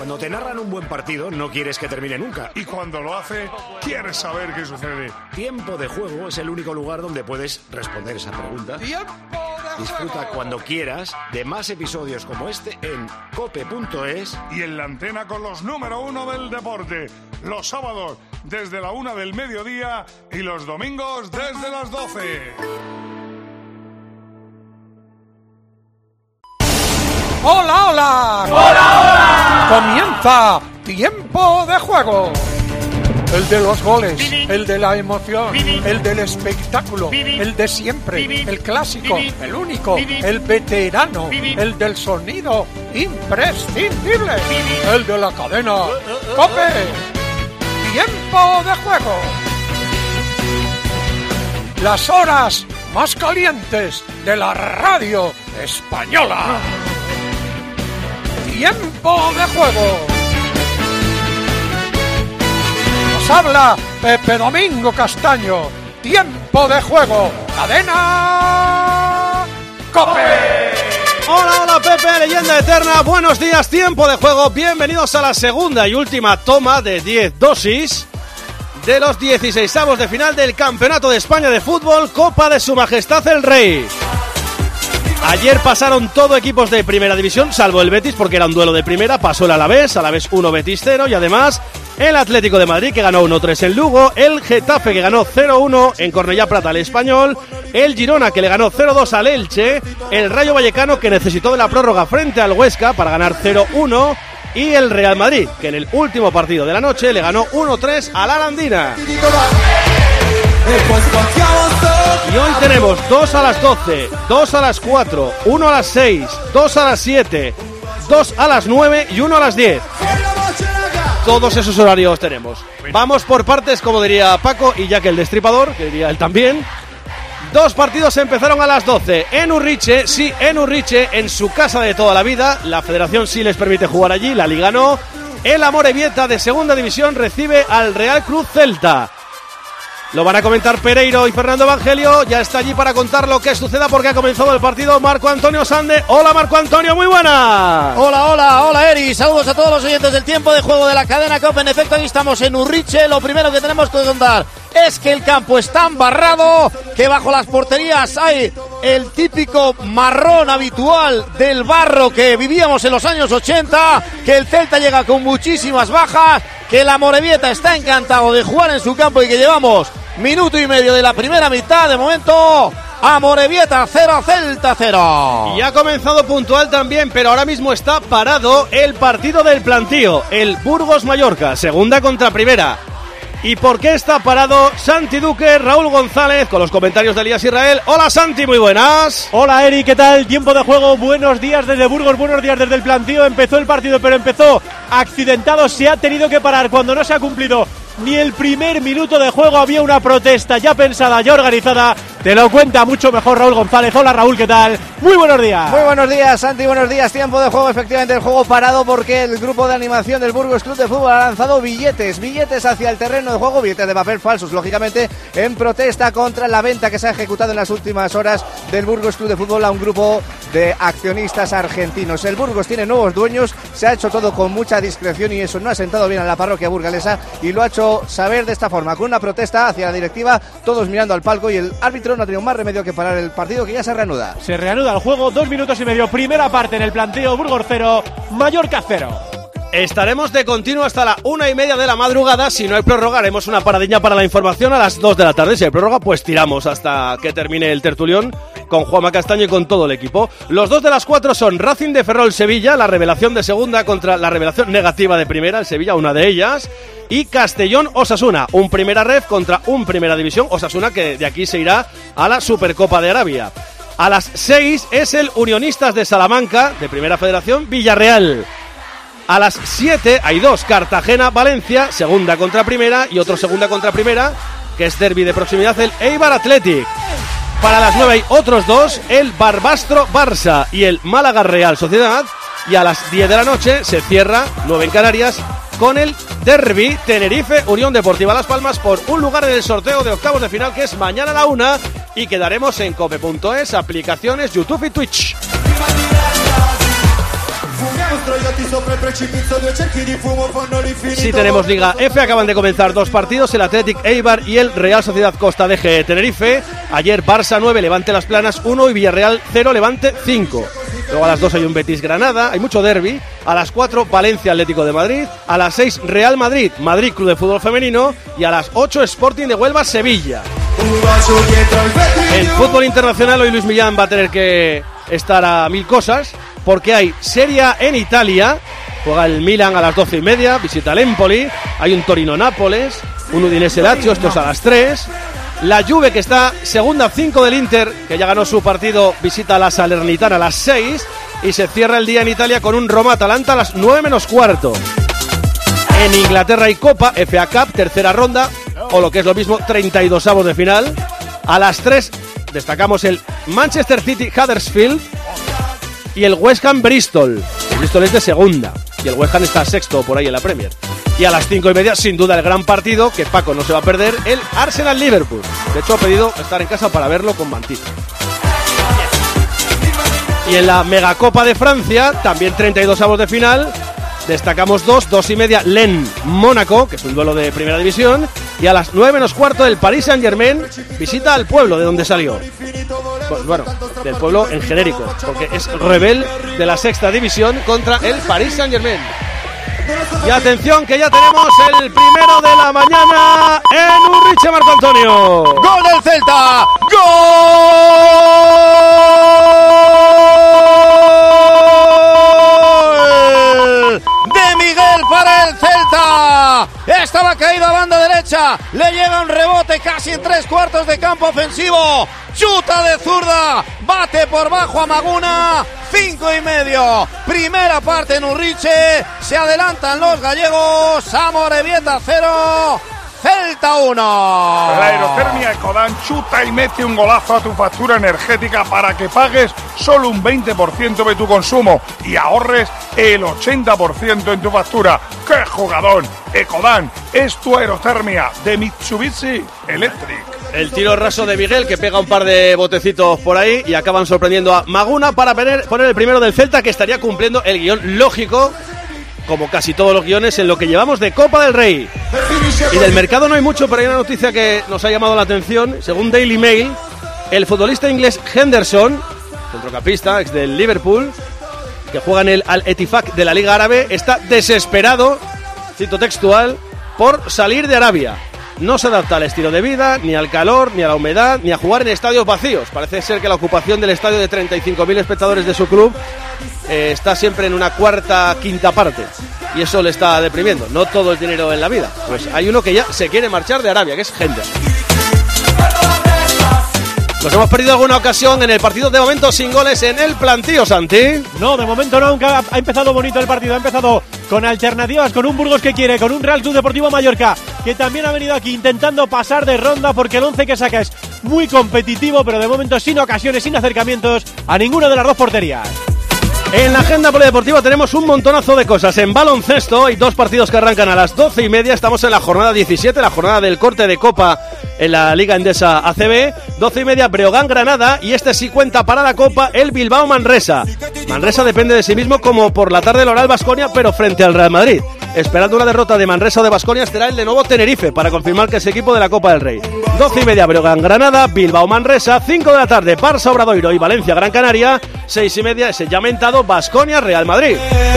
Cuando te narran un buen partido, no quieres que termine nunca. Y cuando lo hace, quieres saber qué sucede. Tiempo de Juego es el único lugar donde puedes responder esa pregunta. Disfruta cuando quieras de más episodios como este en cope.es. Y en la antena con los número 1 del deporte. Los sábados desde la 1 del mediodía y los domingos desde las 12. ¡Hola, hola! ¡Hola, hola! Comienza Tiempo de Juego. El de los goles, el de la emoción, el del espectáculo, el de siempre, el clásico, el único, el veterano, el del sonido imprescindible, el de la cadena COPE. Tiempo de Juego. Las horas más calientes de la radio española. Tiempo de Juego. Nos habla Pepe Domingo Castaño. Tiempo de Juego. Cadena COPE. Hola, hola Pepe, leyenda eterna. Buenos días, Tiempo de Juego. Bienvenidos a la segunda y última toma de 10 dosis de los 16avos de final del Campeonato de España de Fútbol, Copa de Su Majestad el Rey. Ayer pasaron todo equipos de primera división, salvo el Betis, porque era un duelo de primera. Pasó el Alavés 1, Betis 0, y además el Atlético de Madrid, que ganó 1-3 en Lugo, el Getafe, que ganó 0-1 en Cornellá Plata al Español, el Girona, que le ganó 0-2 al Elche, el Rayo Vallecano, que necesitó de la prórroga frente al Huesca para ganar 0-1, y el Real Madrid, que en el último partido de la noche le ganó 1-3 a la Arandina. Y hoy tenemos 2 a las 12, 2 a las 4, 1 a las 6, 2 a las 7, 2 a las 9 y 1 a las 10. Todos esos horarios tenemos. Vamos por partes, como diría Paco, y Jack el Destripador, que diría él también. 2 partidos empezaron a las 12. En Urriche, sí, en Urriche, en su casa de toda la vida. La federación sí les permite jugar allí, la liga no. El Amorebieta de segunda división recibe al Real Cruz Celta. Lo van a comentar Pereiro y Fernando Evangelio. Ya está allí para contar lo que suceda porque ha comenzado el partido Marco Antonio Sande. Hola Marco Antonio, muy buena. Hola Eri, saludos a todos los oyentes del Tiempo de Juego de la cadena COPE. En efecto, aquí estamos en Urriche. Lo primero que tenemos que contar es que el campo está embarrado, que bajo las porterías hay el típico marrón habitual del barro que vivíamos en los años 80, que el Celta llega con muchísimas bajas, que el Amorebieta está encantado de jugar en su campo y que llevamos minuto y medio de la primera mitad. De momento, Amorebieta 0, Celta 0. Y ha comenzado puntual también, pero ahora mismo está parado el partido del plantío, el Burgos-Mallorca, segunda contra primera. ¿Y por qué está parado? Santi Duque, Raúl González, con los comentarios de Elías Israel. Hola Santi, muy buenas. Hola Eri, ¿qué tal? Tiempo de Juego, buenos días desde Burgos, buenos días desde el plantío. Empezó el partido, pero empezó accidentado, se ha tenido que parar cuando no se ha cumplido ni el primer minuto de juego. Había una protesta ya pensada, ya organizada. Te lo cuenta mucho mejor Raúl González. Hola Raúl, ¿qué tal? Muy buenos días. Muy buenos días, Santi, buenos días. Tiempo de Juego, efectivamente el juego parado porque el grupo de animación del Burgos Club de Fútbol ha lanzado billetes hacia el terreno de juego, billetes de papel falsos, lógicamente, en protesta contra la venta que se ha ejecutado en las últimas horas del Burgos Club de Fútbol a un grupo de accionistas argentinos. El Burgos tiene nuevos dueños, se ha hecho todo con mucha discreción y eso no ha sentado bien a la parroquia burgalesa y lo ha hecho saber de esta forma, con una protesta hacia la directiva, todos mirando al palco, y el árbitro no ha tenido más remedio que parar el partido, que ya se reanuda. Se reanuda el juego, 2 minutos y medio, primera parte en el planteo. Burgos 0, Mallorca 0. Estaremos de continuo hasta la 1:30 de la madrugada. Si no hay prórroga, haremos una paradilla para la información a las 2 de la tarde. Si hay prórroga, pues tiramos hasta que termine el tertulión con Juanma Castaño y con todo el equipo. Los 2 de las 4 son Racing de Ferrol-Sevilla, la revelación de segunda contra la revelación negativa de primera, el Sevilla, una de ellas. Y Castellón-Osasuna, un primera ref contra un primera división. Osasuna que de aquí se irá a la Supercopa de Arabia. A las 6 es el Unionistas de Salamanca, de Primera Federación, Villarreal. A las 7 hay 2, Cartagena-Valencia, segunda contra primera, y otro segunda contra primera, que es derbi de proximidad, el Eibar Athletic. Para las 9 hay otros 2, el Barbastro-Barça y el Málaga-Real Sociedad. Y a las 10 de la noche se cierra, 9 en Canarias, con el derbi Tenerife-Unión Deportiva Las Palmas por un lugar en el sorteo de octavos de final, que es mañana a la 1, y quedaremos en cope.es, aplicaciones, YouTube y Twitch. Sí tenemos Liga F, acaban de comenzar 2 partidos, el Athletic Eibar y el Real Sociedad Costa de Tenerife. Ayer Barça 9, Levante Las Planas 1 y Villarreal 0, Levante 5. Luego a las 2 hay un Betis Granada, hay mucho derbi. A las 4 Valencia Atlético de Madrid. A las 6 Real Madrid, Madrid Club de Fútbol Femenino. Y a las 8 Sporting de Huelva Sevilla. En fútbol internacional hoy Luis Millán va a tener que estar a 1000 cosas, porque hay Serie A en Italia. Juega el Milan a las 12:30, visita el Empoli. Hay un Torino-Nápoles, un Udinese-Lazio, esto es a las 3. La Juve, que está segunda 5 del Inter, que ya ganó su partido, visita a la Salernitana a las 6. Y se cierra el día en Italia con un Roma-Atalanta a las 9 menos cuarto. En Inglaterra hay Copa, FA Cup, tercera ronda, o lo que es lo mismo, 32avos de final. A las 3 destacamos el Manchester City-Huddersfield y el West Ham Bristol. El Bristol es de segunda y el West Ham está sexto por ahí en la Premier. Y a las 5:30, sin duda, el gran partido, que Paco no se va a perder, el Arsenal-Liverpool. De hecho, ha pedido estar en casa para verlo con mantita. Y en la Megacopa de Francia, también 32avos de final, destacamos 2:30, Lens-Mónaco, que es un duelo de primera división. Y a las 9 menos cuarto, el Paris Saint-Germain visita al pueblo de donde salió. Pues bueno, del pueblo en genérico, porque es Rebel de la sexta división contra el Paris Saint-Germain. Y atención, que ya tenemos el primero de la mañana en Urriche, Marco Antonio. ¡Gol del Celta! ¡Gol de Miguel para el Celta! Estaba caído a banda derecha, le llega un rebote casi en 3/4 de campo ofensivo. Chuta de zurda, bate por bajo a Maguna. 5:30, primera parte en Urriche. Se adelantan los gallegos. Amorebieta 0, Celta 1. La aerotermia Ecodan chuta y mete un golazo a tu factura energética para que pagues solo un 20% de tu consumo y ahorres el 80% en tu factura. ¡Qué jugador! Ecodan es tu aerotermia de Mitsubishi Electric. El tiro raso de Miguel, que pega un par de botecitos por ahí y acaban sorprendiendo a Maguna para poner el primero del Celta, que estaría cumpliendo el guión lógico, como casi todos los guiones, en lo que llevamos de Copa del Rey. Y del mercado no hay mucho, pero hay una noticia que nos ha llamado la atención. Según Daily Mail, el futbolista inglés Henderson, centrocampista, ex del Liverpool, que juega en el Al-Ettifaq de la Liga Árabe, está desesperado, cito textual, por salir de Arabia. No se adapta al estilo de vida, ni al calor, ni a la humedad, ni a jugar en estadios vacíos. Parece ser que la ocupación del estadio de 35.000 espectadores de su club está siempre en una quinta parte. Y eso le está deprimiendo. No todo el dinero en la vida. Pues hay uno que ya se quiere marchar de Arabia, que es Henderson. Nos hemos perdido alguna ocasión en el partido, de momento sin goles en el plantío, Santi. No, de momento no, aunque ha empezado bonito el partido, ha empezado con alternativas, con un Burgos que quiere, con un Real Club Deportivo Mallorca, que también ha venido aquí intentando pasar de ronda, porque el 11 que saca es muy competitivo, pero de momento sin ocasiones, sin acercamientos a ninguna de las dos porterías. En la agenda polideportiva tenemos un montonazo de cosas. En baloncesto hay 2 partidos que arrancan a las 12:30. Estamos en la jornada 17, la jornada del corte de Copa en la Liga Endesa ACB. 12:30 Breogán-Granada, y este sí cuenta para la Copa, el Bilbao-Manresa. Manresa depende de sí mismo, como por la tarde el Oral Baskonia, pero frente al Real Madrid. Esperando una derrota de Manresa o de Baskonia, estará el de nuevo Tenerife para confirmar que es equipo de la Copa del Rey. 12:30 Breogán-Granada, Bilbao-Manresa. 5 de la tarde Barça-Obradoiro y Valencia-Gran Canaria. 6:30 ese ya mentado Baskonia-Real Madrid.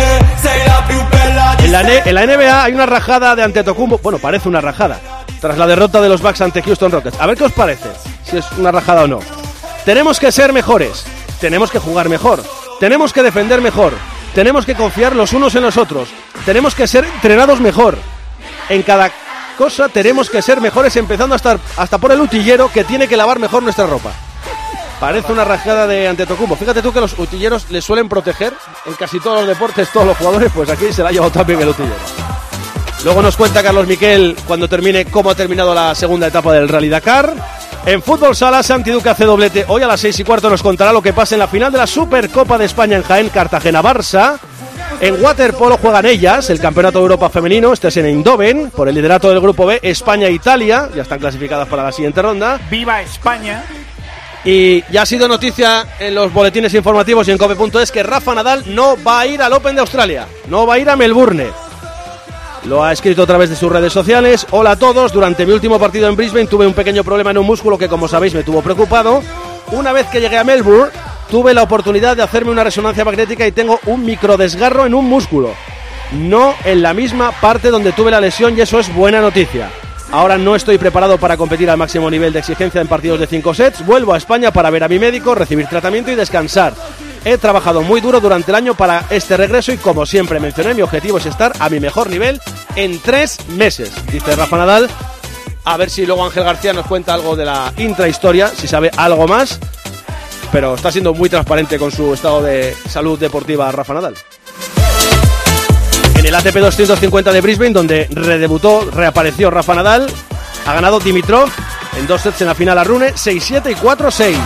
En la NBA hay una rajada de Antetokounmpo. Bueno, parece una rajada tras la derrota de los Bucks ante Houston Rockets. A ver qué os parece, si es una rajada o no. Tenemos que ser mejores, tenemos que jugar mejor, tenemos que defender mejor, tenemos que confiar los unos en los otros, tenemos que ser entrenados mejor. En cada cosa tenemos que ser mejores, empezando hasta por el utillero, que tiene que lavar mejor nuestra ropa. Parece una rajada de Antetokounmpo. Fíjate tú que los utilleros les suelen proteger en casi todos los deportes, todos los jugadores, pues aquí se la ha llevado también el utillero. Luego nos cuenta Carlos Miquel, cuando termine, cómo ha terminado la segunda etapa del Rally Dakar. En fútbol sala, Santi Duque hace doblete. Hoy a las 6:15 nos contará lo que pasa en la final de la Supercopa de España en Jaén, Cartagena-Barça. En waterpolo juegan ellas, el Campeonato de Europa Femenino, este es en Eindhoven, por el liderato del Grupo B, España e Italia, ya están clasificadas para la siguiente ronda. ¡Viva España! Y ya ha sido noticia en los boletines informativos y en Cope.es que Rafa Nadal no va a ir al Open de Australia, no va a ir a Melbourne. Lo ha escrito a través de sus redes sociales. Hola a todos, durante mi último partido en Brisbane tuve un pequeño problema en un músculo que, como sabéis, me tuvo preocupado. Una vez que llegué a Melbourne, tuve la oportunidad de hacerme una resonancia magnética y tengo un microdesgarro en un músculo, no en la misma parte donde tuve la lesión, y eso es buena noticia. Ahora no estoy preparado para competir al máximo nivel de exigencia en partidos de 5 sets. Vuelvo a España para ver a mi médico, recibir tratamiento y descansar. He trabajado muy duro durante el año para este regreso y, como siempre mencioné, mi objetivo es estar a mi mejor nivel en 3 meses, dice Rafa Nadal. A ver si luego Ángel García nos cuenta algo de la intrahistoria, si sabe algo más, pero está siendo muy transparente con su estado de salud deportiva Rafa Nadal. En el ATP 250 de Brisbane, donde reapareció Rafa Nadal, ha ganado Dimitrov en 2 sets en la final a Rune, 6-7 y 4-6.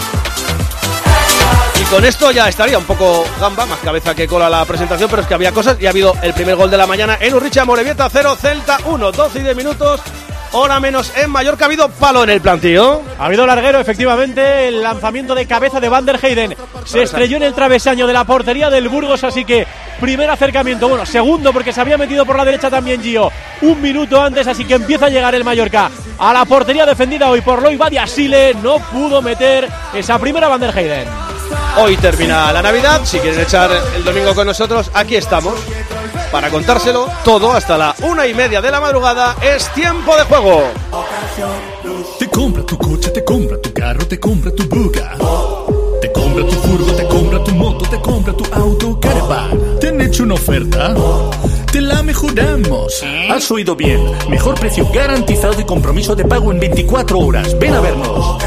Y con esto ya estaría un poco gamba, más cabeza que cola la presentación, pero es que había cosas y ha habido el primer gol de la mañana en Urricha, Amorebieta 0, Celta 1, 12 y 10 minutos. Hora menos en Mallorca, ha habido palo en el plantío. Ha habido larguero, efectivamente, el lanzamiento de cabeza de Van der Heyden. Se estrelló en el travesaño de la portería del Burgos, así que primer acercamiento, bueno, segundo porque se había metido por la derecha también Gio, un minuto antes, así que empieza a llegar el Mallorca a la portería defendida hoy por Loïc Badiashile. No pudo meter esa primera Van der Heyden. Hoy termina la Navidad, si quieren echar el domingo con nosotros, aquí estamos para contárselo todo hasta la 1:30 de la madrugada. Es tiempo de juego. Te compra tu coche, te compra tu carro, te compra tu buga, te compra tu furgo, te compra tu moto, te compra tu auto, caravan. ¿Te han hecho una oferta? Te la mejoramos. Has oído bien. Mejor precio garantizado y compromiso de pago en 24 horas. Ven a vernos.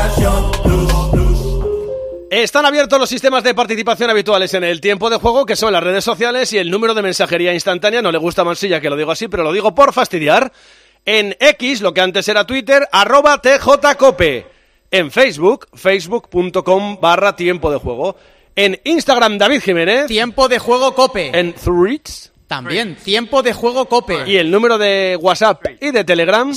Están abiertos los sistemas de participación habituales en el tiempo de juego, que son las redes sociales y el número de mensajería instantánea. No le gusta a Mansilla que lo digo así, pero lo digo por fastidiar. En X, lo que antes era Twitter, @TJCope. En Facebook, facebook.com/tiempo de juego. En Instagram, David Jiménez. Tiempo de juego Cope. En Threads. También, tiempo de juego Cope. Y el número de WhatsApp y de Telegram,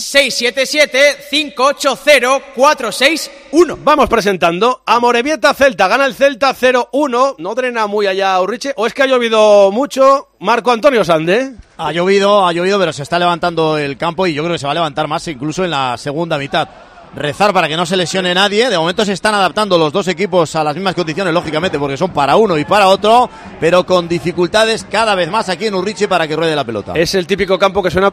677-580-461. Vamos presentando. Amorebieta Celta, gana el Celta 0-1. No drena muy allá Urriche. ¿O es que ha llovido mucho? Marco Antonio Sande. Ha llovido, pero se está levantando el campo y yo creo que se va a levantar más incluso en la segunda mitad. Rezar para que no se lesione nadie. De momento se están adaptando los dos equipos a las mismas condiciones, lógicamente, porque son para uno y para otro, pero con dificultades cada vez más aquí en Urriche para que ruede la pelota. Es el típico campo que suena...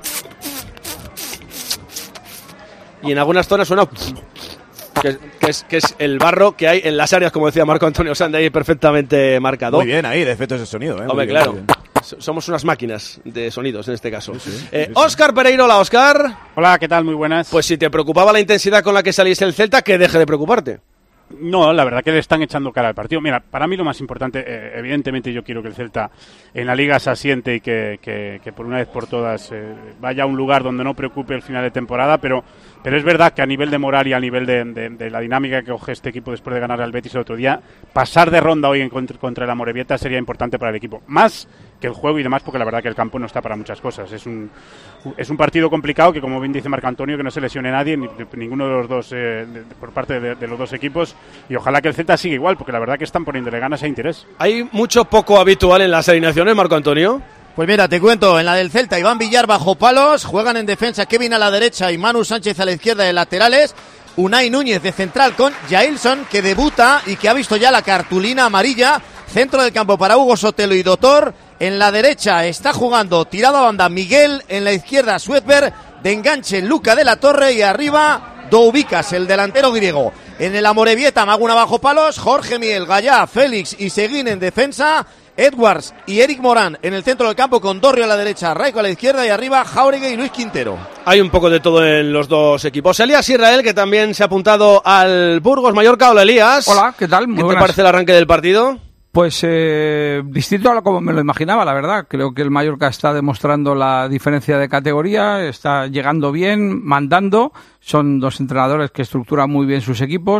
y en algunas zonas suena... que es el barro que hay en las áreas, como decía Marco Antonio Sande, ahí perfectamente marcado. Muy bien ahí, de efectos de sonido. Hombre, claro. Somos unas máquinas de sonidos en este caso. Óscar Pereiro, hola Óscar. Hola, ¿qué tal? Muy buenas. Pues si te preocupaba la intensidad con la que salís el Celta, que deje de preocuparte. No, la verdad que le están echando cara al partido. Mira, para mí lo más importante, evidentemente yo quiero que el Celta en la Liga se asiente y que por una vez por todas vaya a un lugar donde no preocupe el final de temporada, pero es verdad que a nivel de moral y a nivel de la dinámica que coge este equipo después de ganar al Betis el otro día, pasar de ronda hoy contra el Amorebieta sería importante para el equipo. Más que el juego y demás, porque la verdad que el campo no está para muchas cosas. Es un partido complicado que, como bien dice Marco Antonio, que no se lesione nadie, ninguno de los dos, por parte de los dos equipos, y ojalá que el Celta siga igual, porque la verdad que están poniéndole ganas e interés. Hay mucho poco habitual en las alineaciones, Marco Antonio. Pues mira, te cuento, en la del Celta, Iván Villar bajo palos, juegan en defensa Kevin a la derecha y Manu Sánchez a la izquierda de laterales, Unai Núñez de central con Jailson, que debuta y que ha visto ya la cartulina amarilla, centro del campo para Hugo Sotelo y Dotor. En la derecha está jugando tirado a banda Miguel, en la izquierda Suetberg, de enganche Luca de la Torre y arriba Doubicas, el delantero griego. En el Amorebieta, Maguna bajo palos, Jorge Miel, Gallá, Félix y Seguín en defensa, Edwards y Eric Morán en el centro del campo con Dorrio a la derecha, Raico a la izquierda y arriba Jáuregui y Luis Quintero. Hay un poco de todo en los dos equipos. Elías Israel, que también se ha apuntado al Burgos Mallorca. Hola Elías. Hola, ¿qué tal? Muy ¿Qué buenas. te parece el arranque del partido? Pues distinto a lo como me lo imaginaba, la verdad. Creo que el Mallorca está demostrando la diferencia de categoría, está llegando bien, mandando. Son dos entrenadores que estructuran muy bien sus equipos.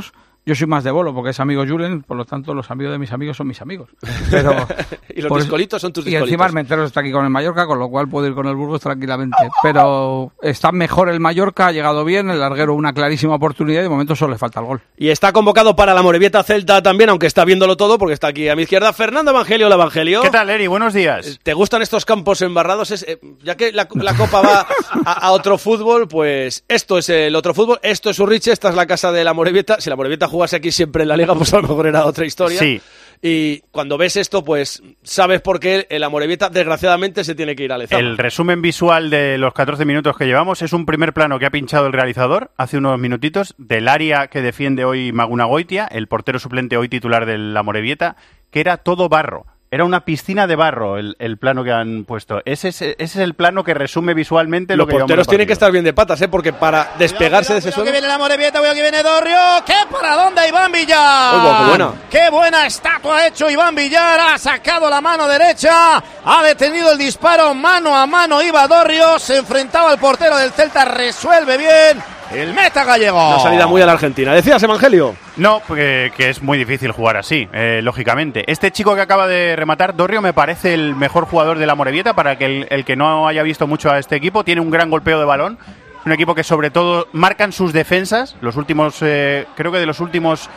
Yo soy más de Bolo porque es amigo Julen, por lo tanto los amigos de mis amigos son mis amigos. Pero y los discolitos son tus discolitos. Y encima el Menteros está aquí con el Mallorca, con lo cual puedo ir con el Burgos tranquilamente. Pero está mejor el Mallorca, ha llegado bien, el larguero una clarísima oportunidad y de momento solo le falta el gol. Y está convocado para la Amorebieta Celta también, aunque está viéndolo todo porque está aquí a mi izquierda Fernando Evangelio. Hola, Evangelio. ¿Qué tal, Eri? Buenos días. ¿Te gustan estos campos embarrados? Ya que la Copa va a otro fútbol, pues esto es el otro fútbol, esto es Urriche, esta es la casa de la Amorebieta. Si la Amorebieta jugase aquí siempre en la Liga, pues a lo mejor era otra historia. Sí. Y cuando ves esto, pues sabes por qué el Amorebieta desgraciadamente se tiene que ir a Lezama. El resumen visual de los 14 minutos que llevamos es un primer plano que ha pinchado el realizador hace unos minutitos del área que defiende hoy Magunagoitia, el portero suplente hoy titular del Amorebieta, que era todo barro. Era una piscina de barro el plano que han puesto. Ese es el plano que resume visualmente lo que llevamos. Los porteros tienen que estar bien de patas, porque para despegarse de ese suelo... que viene la Amorebieta, que viene Dorrio. ¡Qué para dónde Iván Villar! ¡Qué buena! ¡Qué buena estatua ha hecho Iván Villar! Ha sacado la mano derecha, ha detenido el disparo, mano a mano iba Dorrio, se enfrentaba al portero del Celta, resuelve bien el meta gallego. Una salida muy a la Argentina. ¿Decías, Evangelio? No, porque que es muy difícil jugar así, lógicamente. Este chico que acaba de rematar, Dorrio, me parece el mejor jugador de la Amorebieta. Para que el que no haya visto mucho a este equipo, tiene un gran golpeo de balón. Es un equipo que sobre todo marcan sus defensas. Los últimos, creo que de los últimos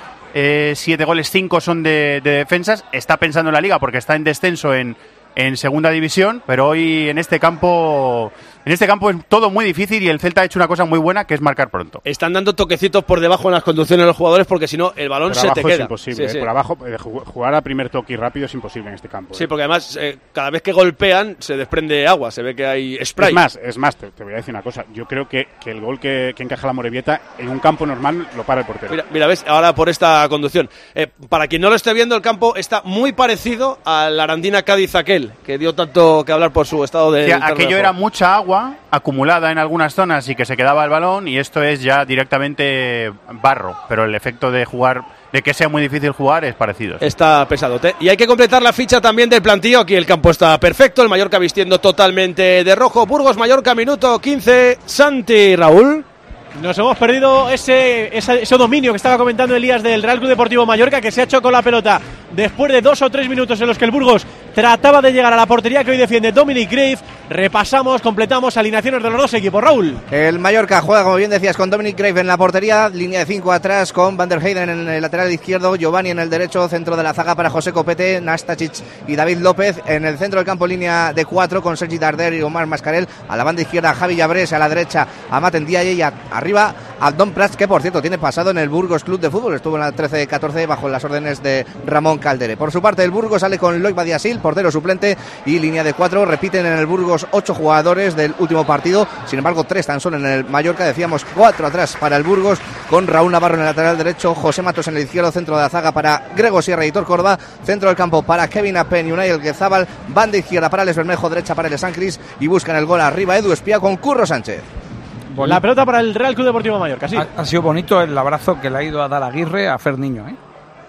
7 goles, 5 son de defensas. Está pensando en la Liga porque está en descenso en segunda división, pero hoy en este campo es todo muy difícil y el Celta ha hecho una cosa muy buena, que es marcar pronto. Están dando toquecitos por debajo en las conducciones de los jugadores porque si no el balón por se te queda. Es imposible, sí. Por abajo jugar a primer toque y rápido es imposible en este campo. Sí, porque además cada vez que golpean se desprende agua, se ve que hay spray. Es más, te voy a decir una cosa. Yo creo que el gol que encaja la Amorebieta en un campo normal lo para el portero. Mira, ves, ahora por esta conducción. Para quien no lo esté viendo, el campo está muy parecido a la Arandina Cádiz aquel, que dio tanto que hablar por su estado de... Sí, aquello era mucha agua acumulada en algunas zonas y que se quedaba el balón, y esto es ya directamente barro, pero el efecto de jugar, de que sea muy difícil jugar, es parecido. Sí. Está pesadote. Y hay que completar la ficha también del plantío. Aquí el campo está perfecto, el Mallorca vistiendo totalmente de rojo. Burgos, Mallorca, minuto 15. Santi, Raúl. Nos hemos perdido ese dominio que estaba comentando Elías del Real Club Deportivo Mallorca, que se ha hecho con la pelota después de 2 o 3 minutos en los que el Burgos trataba de llegar a la portería que hoy defiende Dominic Grave. Repasamos, completamos alineaciones de los dos equipos. Raúl. El Mallorca juega, como bien decías, con Dominic Grave en la portería, línea de 5 atrás con Van der Heyden en el lateral izquierdo, Giovanni en el derecho, centro de la zaga para José Copete, Nastasic y David López. En el centro del campo, línea de 4 con Sergi Darder y Omar Mascarell. A la banda izquierda, Javi Llabrés, a la derecha, Amat Ndiaye, y arriba Abdón Prats, que por cierto tiene pasado en el Burgos Club de Fútbol, estuvo en la 13-14 bajo las órdenes de Ramón Caldere. Por su parte, el Burgos sale con Loic Badiasil, portero suplente, y línea de 4. Repiten en el Burgos 8 jugadores del último partido, sin embargo 3 tan solo en el Mallorca. Decíamos 4 atrás para el Burgos, con Raúl Navarro en el lateral derecho, José Matos en el izquierdo, centro de la zaga para Grego Sierra y Hitor Córdoba, centro del campo para Kevin Apen y Unai Elguezábal, banda izquierda para Les Bermejo, derecha para el San Cris, y buscan el gol arriba Edu Espía con Curro Sánchez. La pelota para el Real Club Deportivo Mallorca, sí. Ha sido bonito el abrazo que le ha ido a dar Aguirre a Fer Niño, ¿eh?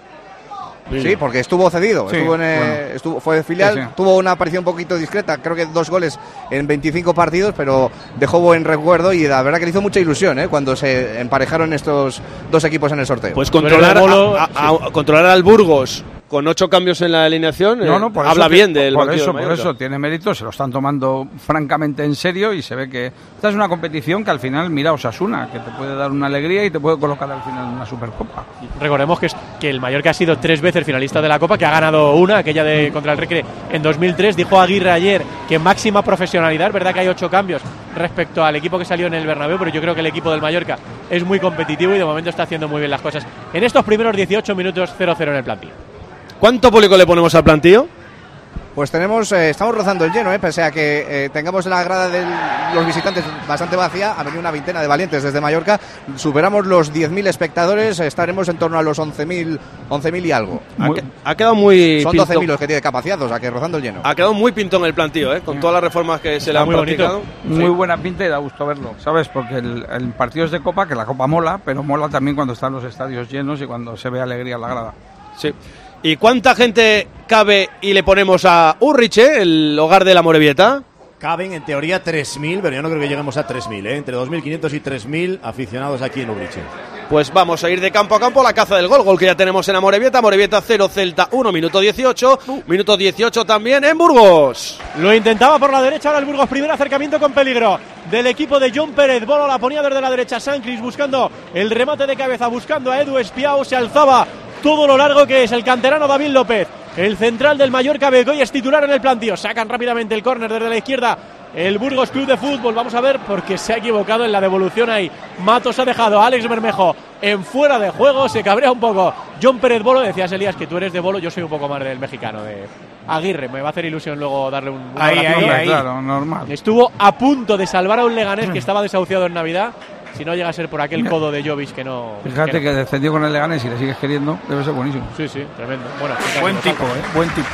Sí, porque estuvo cedido, sí, fue filial, sí, sí. Tuvo una aparición un poquito discreta, creo que 2 goles en 25 partidos, pero dejó buen recuerdo y la verdad que le hizo mucha ilusión cuando se emparejaron estos 2 equipos en el sorteo. Pues controlar al Burgos con 8 cambios en la alineación, habla bien del banquillo de Mallorca. Por eso tiene mérito, se lo están tomando francamente en serio y se ve que esta es una competición que al final, mira Osasuna, que te puede dar una alegría y te puede colocar al final en una Supercopa. Recordemos que el Mallorca ha sido 3 veces finalista de la Copa, que ha ganado una, aquella contra el Recre en 2003. Dijo Aguirre ayer que máxima profesionalidad, verdad que hay 8 cambios respecto al equipo que salió en el Bernabéu, pero yo creo que el equipo del Mallorca es muy competitivo y de momento está haciendo muy bien las cosas. En estos primeros 18 minutos 0-0 en el plantío. ¿Cuánto público le ponemos al plantío? Pues estamos rozando el lleno, pese a que tengamos la grada de los visitantes bastante vacía. Ha venido una veintena de valientes desde Mallorca. Superamos los 10.000 espectadores, estaremos en torno a los 11.000 y algo. Ha quedado muy... Son 12.000 los que tiene capacidad, o sea que rozando el lleno. Ha quedado muy pintón el plantío, con todas las reformas que se le han practicado. Muy buena pinta y da gusto verlo, ¿sabes? Porque el partido es de Copa, que la Copa mola, pero mola también cuando están los estadios llenos y cuando se ve alegría en la grada. Sí. ¿Y cuánta gente cabe y le ponemos a Urriche, el hogar de la Amorebieta? Caben en teoría 3.000, pero yo no creo que lleguemos a 3.000, Entre 2.500 y 3.000 aficionados aquí en Urriche. Pues vamos a ir de campo a campo a la caza del gol que ya tenemos en Amorebieta. Amorebieta 0, Celta 1, minuto 18. Minuto 18 también en Burgos. Lo intentaba por la derecha, ahora el Burgos, primer acercamiento con peligro del equipo de John Pérez. Bolo la ponía desde la derecha, Sancris buscando el remate de cabeza, buscando a Edu Espiao, se alzaba todo lo largo que es el canterano David López, el central del Mallorca B, que hoy es titular en el plantío. Sacan rápidamente el córner desde la izquierda el Burgos Club de Fútbol. Vamos a ver, porque se ha equivocado en la devolución ahí. Matos ha dejado a Alex Bermejo en fuera de juego, se cabrea un poco John Pérez Bolo. Decías, Elías, que tú eres de Bolo, yo soy un poco más del mexicano, de Aguirre. Me va a hacer ilusión luego darle un ahí. Claro, normal. Estuvo a punto de salvar a un Leganés que estaba desahuciado en Navidad. Si no llega a ser por aquel codo de Jovic que no... Fíjate que descendió con el Leganés y le sigues queriendo, debe ser buenísimo. Sí, tremendo. Bueno, buen tipo, buen tipo.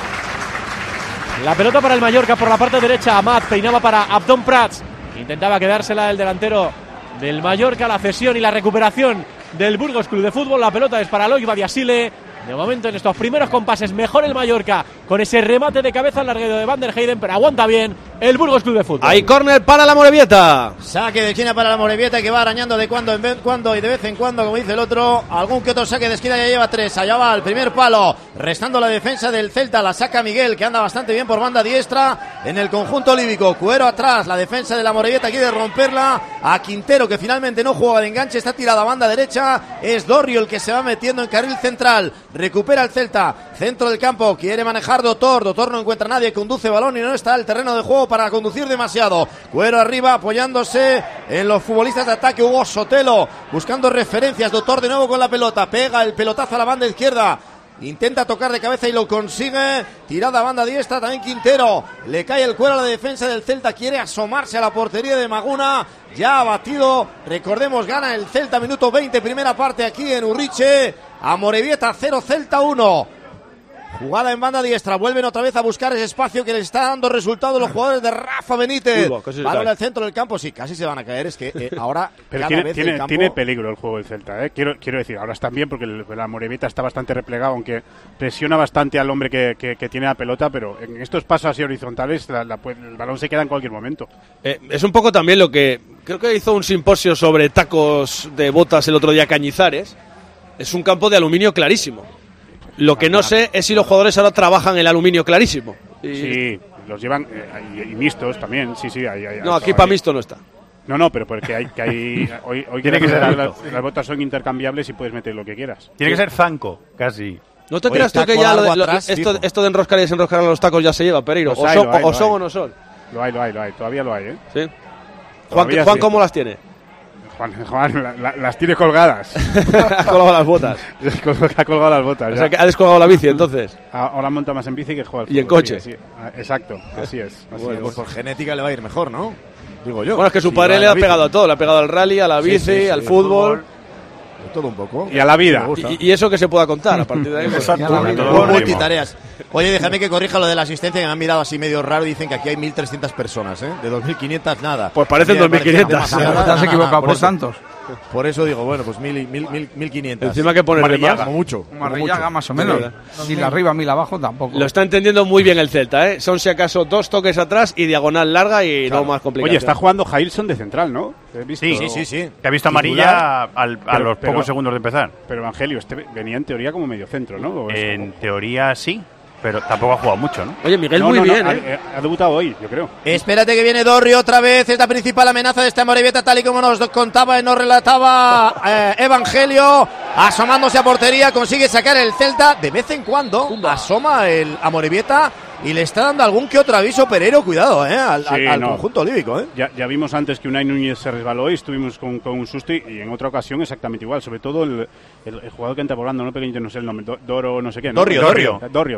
La pelota para el Mallorca por la parte derecha. Amat peinaba para Abdón Prats. Intentaba quedársela el delantero del Mallorca. La cesión y la recuperación del Burgos Club de Fútbol. La pelota es para Loic Badiashile. De momento, en estos primeros compases, mejor el Mallorca con ese remate de cabeza al larguero de Van der Heyden, pero aguanta bien el Burgos Club de Fútbol. Hay córner para la Amorebieta. Saque de esquina para la Amorebieta, que va arañando de cuando en cuando y de vez en cuando, como dice el otro. Algún que otro saque de esquina, ya lleva 3. Allá va el primer palo, restando la defensa del Celta. La saca Miguel, que anda bastante bien por banda diestra en el conjunto olívico. Cuero atrás, la defensa de la Amorebieta quiere romperla. A Quintero, que finalmente no juega de enganche, está tirada a banda derecha. Es Dorrio el que se va metiendo en carril central. Recupera el Celta, centro del campo, quiere manejar Dotor no encuentra a nadie, conduce balón y no está el terreno de juego para conducir demasiado. Cuero arriba apoyándose en los futbolistas de ataque. Hugo Sotelo buscando referencias. Dotor de nuevo con la pelota, pega el pelotazo a la banda izquierda, intenta tocar de cabeza y lo consigue. Tirada a banda diestra también Quintero, le cae el cuero a la defensa del Celta, quiere asomarse a la portería de Maguna, ya ha batido. Recordemos, gana el Celta, minuto 20, primera parte aquí en Urriche. Amorebieta 0, Celta 1. Jugada en banda diestra, vuelven otra vez a buscar ese espacio que les está dando resultado los jugadores de Rafa Benítez. Balón al centro del campo, sí, casi se van a caer. Es que ahora pero tiene peligro el juego del Celta, ¿eh? Quiero decir, ahora están bien porque la Amorebieta está bastante replegado, aunque presiona bastante al hombre que tiene la pelota, pero en estos pasos así horizontales el balón se queda en cualquier momento. Es un poco también lo que creo que hizo un simposio sobre tacos de botas el otro día Cañizares. Es un campo de aluminio clarísimo. Lo que no sé es si los jugadores ahora trabajan el aluminio clarísimo. Sí, los llevan y mixtos también. Sí, hay no, aquí para mixto no está. No, pero porque hoy tiene que ser las botas son intercambiables y puedes meter lo que quieras. Tiene que ser zanco, casi. ¿No te creas tú que ya esto de enroscar y desenroscar a los tacos ya se lleva, Pereiro? O son o no son. Lo hay, todavía lo hay, ¿eh? Sí. Juan, ¿cómo las tiene? Juan, las tiene colgadas. Ha colgado las botas. Ha colgado las botas. O sea, que ha descolgado la bici, entonces. Ahora monta más en bici que juega al fútbol. Y en coche. Sí. Exacto, así es. Pues por genética le va a ir mejor, ¿no? Digo yo. Bueno, es que su padre le ha pegado a todo. Le ha pegado al rally, a la bici, al fútbol. Todo un poco. Y a la vida. Y eso que se pueda contar a partir de ahí. Multitareas. Oye, déjame que corrija lo de la asistencia, que me han mirado así medio raro. Dicen que aquí hay 1.300 personas, ¿eh? De 2.500 nada. Pues parecen 2.500. Te has equivocado por tantos. Por eso digo, bueno, pues 1.500. Encima que poner de más. Como mucho. Marrillaga más o menos. Mil arriba, 1.000 abajo tampoco. Lo está entendiendo muy bien el Celta, ¿eh? Son si acaso 2 toques atrás y diagonal larga y no más complicado. Oye, está jugando Jailson de central, ¿no? Sí. Que ha visto amarilla a los pocos segundos de empezar. Pero Evangelio, venía en teoría como medio centro, ¿no? En teoría sí, pero tampoco ha jugado mucho, ¿no? Oye, Miguel muy bien, ¿eh? Ha debutado hoy, yo creo. Espérate que viene Dorrio otra vez. Es la principal amenaza de esta Amorebieta, tal y como nos contaba y nos relataba Evangelio. Asomándose a portería, consigue sacar el Celta. De vez en cuando asoma el Amorebieta y le está dando algún que otro aviso Pereiro. Cuidado, al conjunto olívico, ¿eh? Ya vimos antes que Unai Núñez se resbaló y estuvimos con un susto, y en otra ocasión exactamente igual. Sobre todo el jugador que entra volando, no pequeñito, no sé el nombre, Doro, no sé qué. ¿no? Dorrio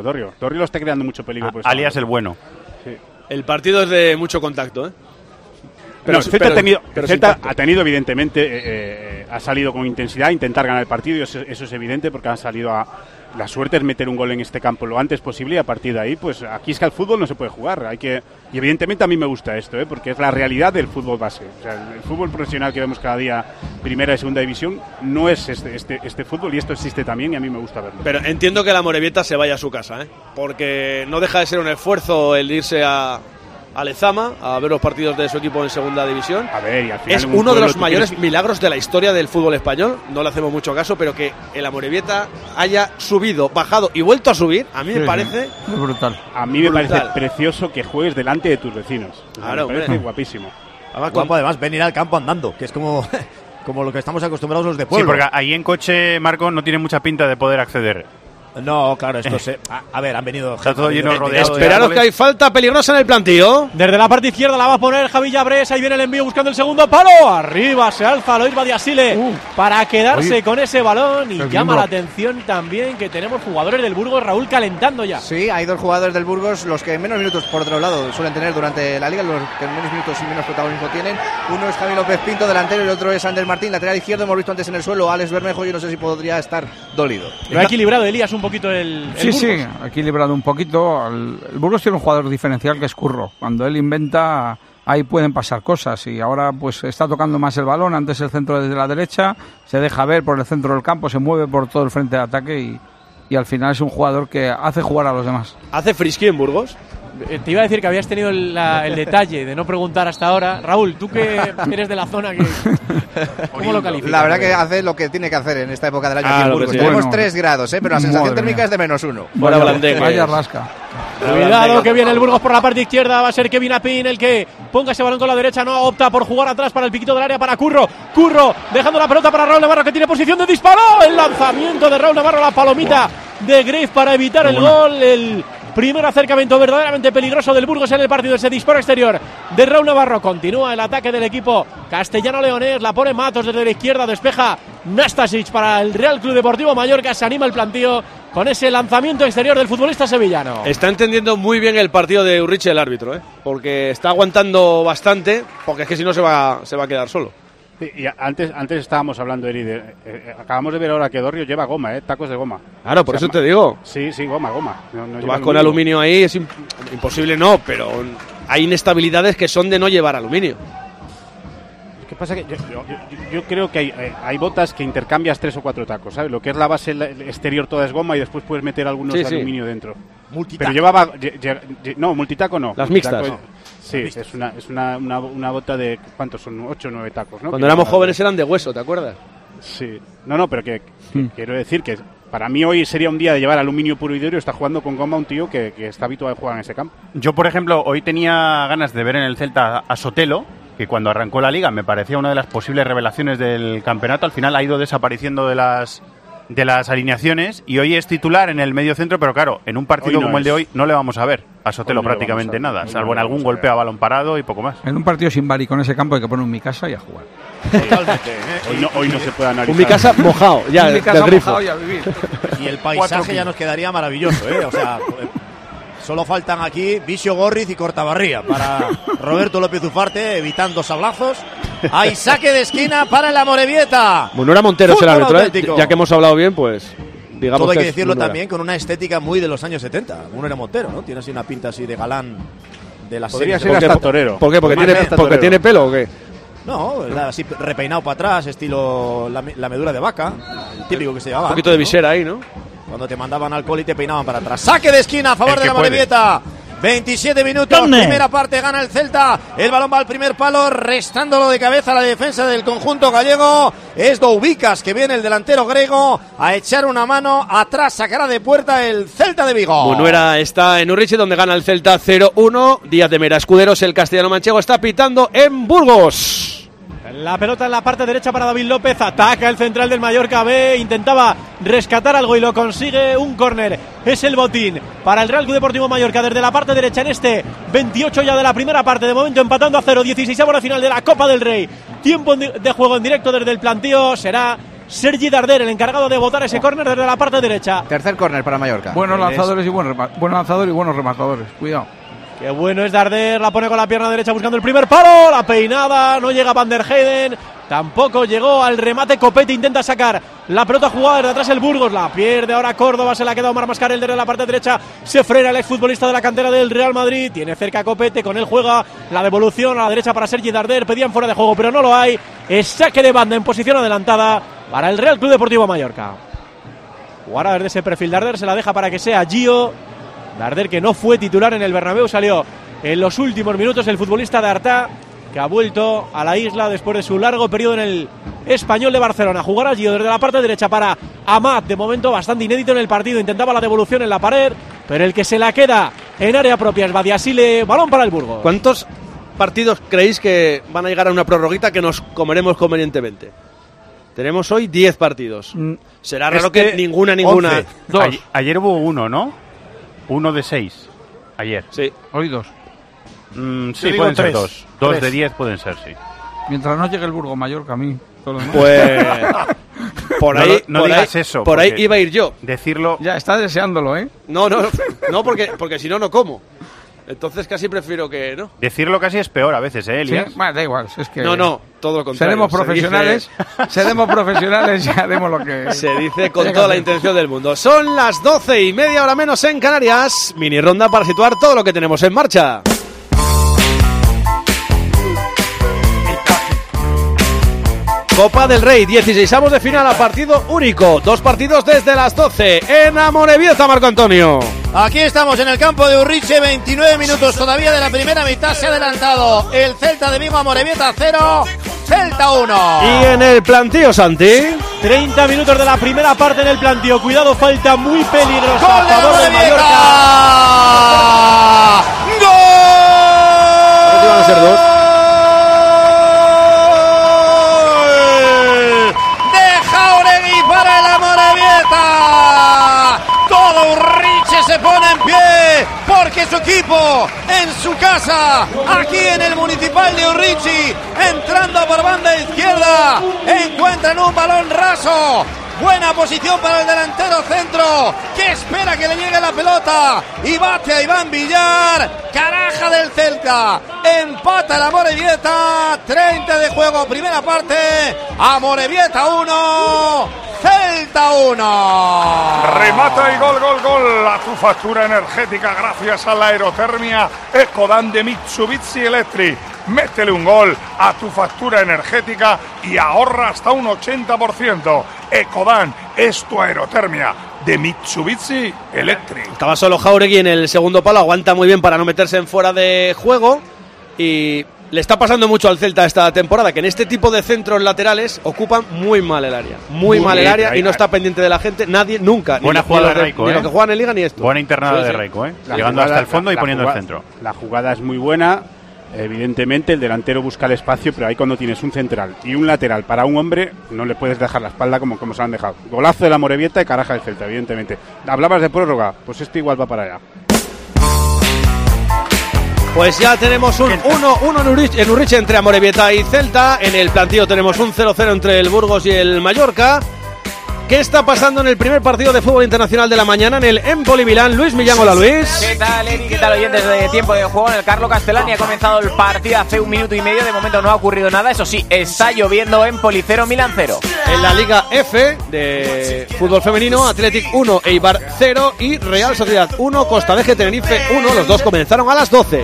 Lo está creando mucho peligro. Alias el bueno. Sí. El partido es de mucho contacto, ¿eh? Pero Celta ha tenido evidentemente, ha salido con intensidad a intentar ganar el partido, y eso es evidente porque han salido la suerte es meter un gol en este campo lo antes posible, y a partir de ahí, pues aquí es que al fútbol no se puede jugar, y evidentemente a mí me gusta esto, porque es la realidad del fútbol base. O sea, el fútbol profesional que vemos cada día, primera y segunda división, no es este fútbol, y esto existe también y a mí me gusta verlo. Pero entiendo que la Amorebieta se vaya a su casa, porque no deja de ser un esfuerzo el irse a a Lezama a ver los partidos de su equipo en segunda división. A ver, y al final es un uno de pueblo los tú mayores milagros de la historia. A ver, y al final Es en un uno de pueblo los tú mayores tienes- milagros de la historia del fútbol español. No le hacemos mucho caso, pero que el Amorebieta haya subido, bajado y vuelto a subir, a mí me parece Es brutal. A mí me brutal. parece precioso que juegues delante de tus vecinos. O sea, Claro, me parece hombre. guapísimo. Guapo, además, venir al campo andando, que es como, como lo que estamos acostumbrados los de pueblo. Sí, porque ahí en coche, Marco, no tiene mucha pinta de poder acceder. No, claro, esto se... A ver, han venido... Está todo lleno, rodeado de Esperaros que hay falta peligrosa en el plantío. Desde la parte izquierda la va a poner Javi Llabrés. Ahí viene el envío buscando el segundo palo. Arriba se alza Lois Badiasile para quedarse Oye, con ese balón. Y qué llama lindo. la atención también que tenemos jugadores del Burgos, Raúl, calentando ya. Sí, hay dos jugadores del Burgos, los que menos minutos por otro lado suelen tener durante la liga, los que menos minutos y menos protagonismo tienen. Uno es Javi López Pinto, delantero, y el otro es Ander Martín, lateral izquierdo. Hemos visto antes en el suelo a Alex Bermejo, yo no sé si podría estar dolido. Lo ha equilibrado Elías un poquito el Sí, Burgos. sí, aquí librado un poquito. El Burgos tiene un jugador diferencial que es Curro. Cuando él inventa, ahí pueden pasar cosas. Y ahora pues está tocando más el balón. Antes el centro desde la derecha, se deja ver por el centro del campo, se mueve por todo el frente de ataque y al final es un jugador que hace jugar a los demás. ¿Hace frisky en Burgos? Te iba a decir que habías tenido el detalle de no preguntar hasta ahora. Raúl, tú que eres de la zona, ¿cómo lo calificas? La verdad que hace lo que tiene que hacer en esta época del año Ah, aquí en lo que Burgos. sí. Tenemos Bueno, 3 grados, pero la sensación madre térmica mía. es de -1. Buena blandengue. Vaya rasca. Cuidado que viene el Burgos por la parte izquierda. Va a ser Kevin Apin el que ponga ese balón con la derecha. No opta por jugar atrás para el piquito del área para Curro. Curro dejando la pelota para Raúl Navarro, que tiene posición de disparo. El lanzamiento de Raúl Navarro, la palomita de Grave para evitar el gol. El primer acercamiento verdaderamente peligroso del Burgos en el partido. Ese disparo exterior de Raúl Navarro. Continúa el ataque del equipo castellano-leonés. La pone Matos desde la izquierda. Despeja Nastasic para el Real Club Deportivo Mallorca. Se anima el plantío con ese lanzamiento exterior del futbolista sevillano. Está entendiendo muy bien el partido de Urriche el árbitro, porque está aguantando bastante, porque es que si no se va a quedar solo. Sí, y antes estábamos hablando, Eri, acabamos de ver ahora que Dorrio lleva goma, tacos de goma. Claro, por eso te digo. Sí, goma. No Tú lleva vas con aluminio ahí, es imposible no, pero hay inestabilidades que son de no llevar aluminio. ¿Qué pasa? Que yo creo que hay botas que intercambias 3 o 4 tacos, ¿sabes? Lo que es la base exterior toda es goma y después puedes meter algunos de aluminio dentro. Multitaco. Pero llevaba... no, multitaco no. Las Multitaco mixtas. Sí, es una bota de... ¿Cuántos son? 8 o 9 tacos, ¿no? Cuando éramos jóvenes eran de hueso, ¿te acuerdas? Sí. No, pero que quiero decir que para mí hoy sería un día de llevar aluminio puro y duro. Está jugando con goma un tío que está habituado a jugar en ese campo. Yo, por ejemplo, hoy tenía ganas de ver en el Celta a Sotelo, que cuando arrancó la Liga me parecía una de las posibles revelaciones del campeonato. Al final ha ido desapareciendo de las alineaciones y hoy es titular en el medio centro, pero claro, en un partido como el de hoy no le vamos a ver a Sotelo prácticamente nada, salvo en algún golpeo a balón parado y poco más. En un partido sin Bari con ese campo hay que poner un Mikasa y a jugar. Totalmente. Hoy no se puede analizar. Un Mikasa mojado, ya, Un Mikasa del grifo. mojado y a vivir. Y el paisaje ya nos quedaría maravilloso, O sea, solo faltan aquí Vicio Gorriz y Cortabarría para Roberto López Ufarte, evitando sablazos. Hay saque de esquina para el Amorebieta. Bueno, era Montero el Fútbol árbitro, auténtico. ya que hemos hablado bien, pues digamos Todo hay que es decirlo Munera. también con una estética muy de los años 70. Uno era Montero, ¿no? Tiene así una pinta así de galán de la Podría serie. ser hasta torero. ¿Por qué? ¿Porque tiene pelo o qué? No, era así repeinado para atrás, estilo la medura de vaca, el típico que se llevaba. Un poquito de antes, ¿no? visera ahí, ¿no? Cuando te mandaban alcohol y te peinaban para atrás. Saque de esquina a favor El de que la Amorebieta. 27 minutos, primera parte, gana el Celta. El balón va al primer palo, restándolo de cabeza a la defensa del conjunto gallego. Es Doubicas, que viene el delantero griego a echar una mano atrás, sacará de puerta el Celta de Vigo. Munuera está en Urriche, donde gana el Celta 0-1. Díaz de Mera Escuderos, el castellano manchego, está pitando en Burgos. La pelota en la parte derecha para David López. Ataca el central del Mallorca B. Intentaba rescatar algo y lo consigue. Un córner. Es el botín para el Real Club Deportivo Mallorca desde la parte derecha en este 28 ya de la primera parte. De momento empatando a 0. 16ª final de la Copa del Rey. Tiempo de juego en directo desde el plantío. Será Sergi Darder el encargado de botar ese córner desde la parte derecha. Tercer córner para Mallorca. Buenos lanzadores y buen lanzador y buenos rematadores. Cuidado. Qué bueno es Darder, la pone con la pierna derecha buscando el primer palo, la peinada, no llega Van der Heyden, tampoco llegó al remate Copete, intenta sacar la pelota jugada desde atrás el Burgos, la pierde ahora Córdoba, se la queda Omar Mascarell desde la parte derecha, se frena el exfutbolista de la cantera del Real Madrid, tiene cerca a Copete, con él juega la devolución a la derecha para Sergi Darder, pedían fuera de juego pero no lo hay, es saque de banda en posición adelantada para el Real Club Deportivo Mallorca. Jugará desde ese perfil Darder, se la deja para que sea Gio. Darder, que no fue titular en el Bernabéu, salió en los últimos minutos el futbolista de Artà, que ha vuelto a la isla después de su largo periodo en el Español de Barcelona. Jugará allí desde la parte derecha para Amat, de momento bastante inédito en el partido. Intentaba la devolución en la pared, pero el que se la queda en área propia es Badiasile. Balón para el Burgos. ¿Cuántos partidos creéis que van a llegar a una prorroguita que nos comeremos convenientemente? Tenemos hoy 10 partidos. Será raro que ninguna. 2. Ayer hubo uno, ¿no? 1 de 6. Ayer. Sí. Hoy 2. Sí, pueden ser 2. 2 de 10 pueden ser, sí. Mientras no llegue el Burgos Mallorca, a mí. Pues por ahí no digas eso. Por ahí iba a ir yo. Decirlo. Ya está deseándolo, ¿eh? No, porque si no, no como. Entonces casi prefiero que no. Decirlo casi es peor a veces, ¿eh, Elías? Sí, bueno, da igual. Es que no, todo lo contrario. Seremos profesionales y haremos lo que... Se dice con toda la intención del mundo. Son las 12:30, hora menos en Canarias. Mini ronda para situar todo lo que tenemos en marcha. Copa del Rey, 16avos de final a partido único. 2 partidos desde las 12 en Amorebieta, Marco Antonio. Aquí estamos en el campo de Urriche, 29 minutos todavía de la primera mitad. Se ha adelantado el Celta de Vigo. Amorebieta 0, Celta 1. Y en el plantío, Santi, 30 minutos de la primera parte en el plantío. Cuidado, falta muy peligrosa ¡Gol a favor del Mallorca! ¡Gol! Van a ser 2. Se pone en pie porque su equipo en su casa, aquí en el Municipal de Urrichi, entrando por banda izquierda, encuentran un balón raso. Buena posición para el delantero centro, que espera que le llegue la pelota y bate a Iván Villar. Caraja del Celta, empata el Amorebieta. 30 de juego, primera parte. Amorebieta 1, Celta 1. Remata y gol. A tu factura energética gracias a la aerotermia Ecodan de Mitsubishi Electric. Métele un gol a tu factura energética y ahorra hasta un 80%. Ecodan es tu aerotermia de Mitsubishi Electric. Estaba solo Jauregui en el segundo palo, aguanta muy bien para no meterse en fuera de juego. Y le está pasando mucho al Celta esta temporada, que en este tipo de centros laterales ocupan muy mal el área. Muy mal el área y no está pendiente de la gente nadie, nunca. Buena jugada de Reiko, ni los que juegan en Liga ni esto. Buena internada de Reiko, llegando hasta el fondo y poniendo el centro. La jugada es muy buena. Evidentemente el delantero busca el espacio, pero ahí cuando tienes un central y un lateral para un hombre, no le puedes dejar la espalda como se han dejado. Golazo de la Amorebieta y caraja del Celta, evidentemente. Hablabas de prórroga, pues este igual va para allá. Pues ya tenemos un 1-1 en Urriche entre Amorebieta y Celta. En el plantío tenemos un 0-0 entre el Burgos y el Mallorca. ¿Qué está pasando en el primer partido de fútbol internacional de la mañana en el Empoli Milán? Luis Millán, hola Luis. ¿Qué tal, Eri? ¿Qué tal, oyentes de tiempo de juego? En el Carlo Castellani ha comenzado el partido hace 1 minuto y medio. De momento no ha ocurrido nada. Eso sí, está lloviendo. Empoli 0, Milán 0. En la Liga F de fútbol femenino, Athletic 1, Eibar 0 y Real Sociedad 1, Costa Deje Tenerife 1. Los dos comenzaron a las 12.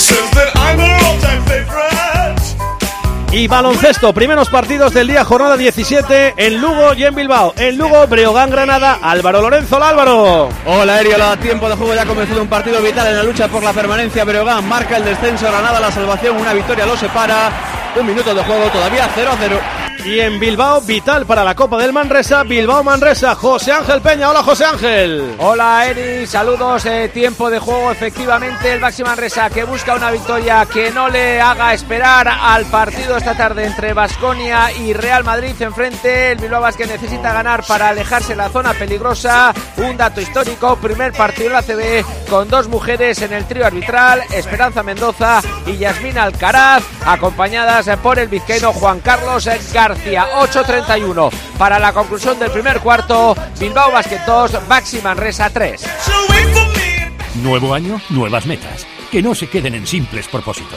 Y baloncesto, primeros partidos del día, jornada 17 en Lugo y en Bilbao. En Lugo, Breogán Granada, Álvaro Lorenzo. Hola Álvaro. Hola Eri, hola, tiempo de juego, ya ha comenzado un partido vital en la lucha por la permanencia. Breogán marca el descenso, Granada la salvación, una victoria lo separa. 1 minuto de juego, todavía 0-0. Y en Bilbao, vital para la Copa del Manresa, Bilbao-Manresa, José Ángel Peña. Hola José Ángel. Hola Eri, saludos, tiempo de juego, efectivamente el Baxi Manresa que busca una victoria que no le haga esperar al partido esta tarde entre Baskonia y Real Madrid enfrente. El Bilbao Basket necesita ganar para alejarse de la zona peligrosa. Un dato histórico, primer partido en la CB con 2 mujeres en el trío arbitral, Esperanza Mendoza y Yasmina Alcaraz, acompañadas por el vizcaíno Juan Carlos García. 8:31 para la conclusión del primer cuarto. Bilbao Basket 2, Baxi Manresa 3. Nuevo año, nuevas metas. Que no se queden en simples propósitos.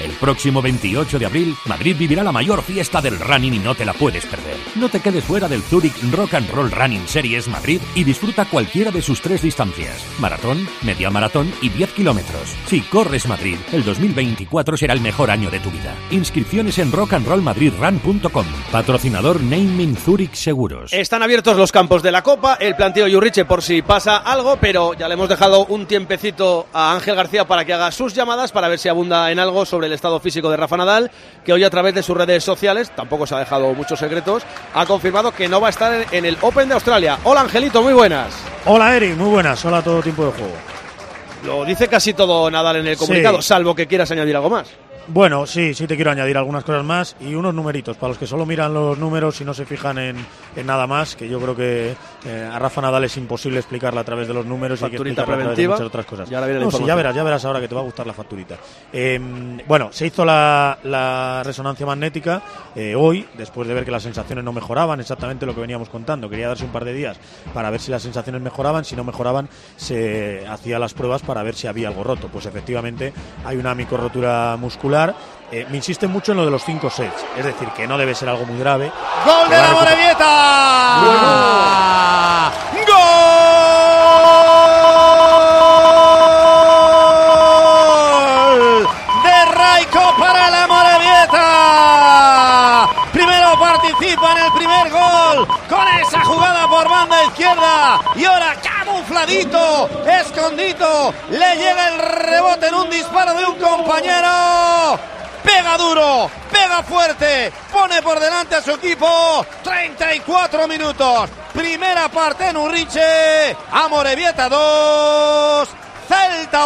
El próximo 28 de abril, Madrid vivirá la mayor fiesta del running y no te la puedes perder. No te quedes fuera del Zurich Rock and Roll Running Series Madrid y disfruta cualquiera de sus 3 distancias: maratón, media maratón y 10 kilómetros. Si corres Madrid, el 2024 será el mejor año de tu vida. Inscripciones en rockandrollmadridrun.com. Patrocinador Naming Zurich Seguros. Están abiertos los campos de la Copa, el planteo Yurriche por si pasa algo, pero ya le hemos dejado un tiempecito a Ángel García para que haga sus llamadas, para ver si abunda en algo sobre el estado físico de Rafa Nadal, que hoy a través de sus redes sociales, tampoco se ha dejado muchos secretos, ha confirmado que no va a estar en el Open de Australia. Hola Angelito, muy buenas. Hola Eri, muy buenas, hola a todo tiempo de juego. Lo dice casi todo Nadal en el comunicado, sí, salvo que quieras añadir algo más. Bueno, sí te quiero añadir algunas cosas más y unos numeritos, para los que solo miran los números y no se fijan en nada más, que yo creo que a Rafa Nadal es imposible explicarla a través de los números y hay que explicarla a través de muchas otras cosas. Sí, ya verás ahora que te va a gustar la facturita. Bueno, se hizo la resonancia magnética hoy, después de ver que las sensaciones no mejoraban, exactamente lo que veníamos contando. Quería darse un par de días para ver si las sensaciones mejoraban, si no mejoraban se hacía las pruebas para ver si había algo roto. Pues efectivamente hay una microrotura muscular. Me insiste mucho en lo de los 5 sets, es decir, que no debe ser algo muy grave. ¡Gol de la Amorebieta! ¡Gol de Raiko para la Amorebieta! Primero participa en el primer gol con esa jugada por banda izquierda y ahora camufladito, escondido, le llega el rebote en un disparo de un compañero. Pega duro, pega fuerte, pone por delante a su equipo. 34 minutos, primera parte en Urriche. Amorebieta 2, Celta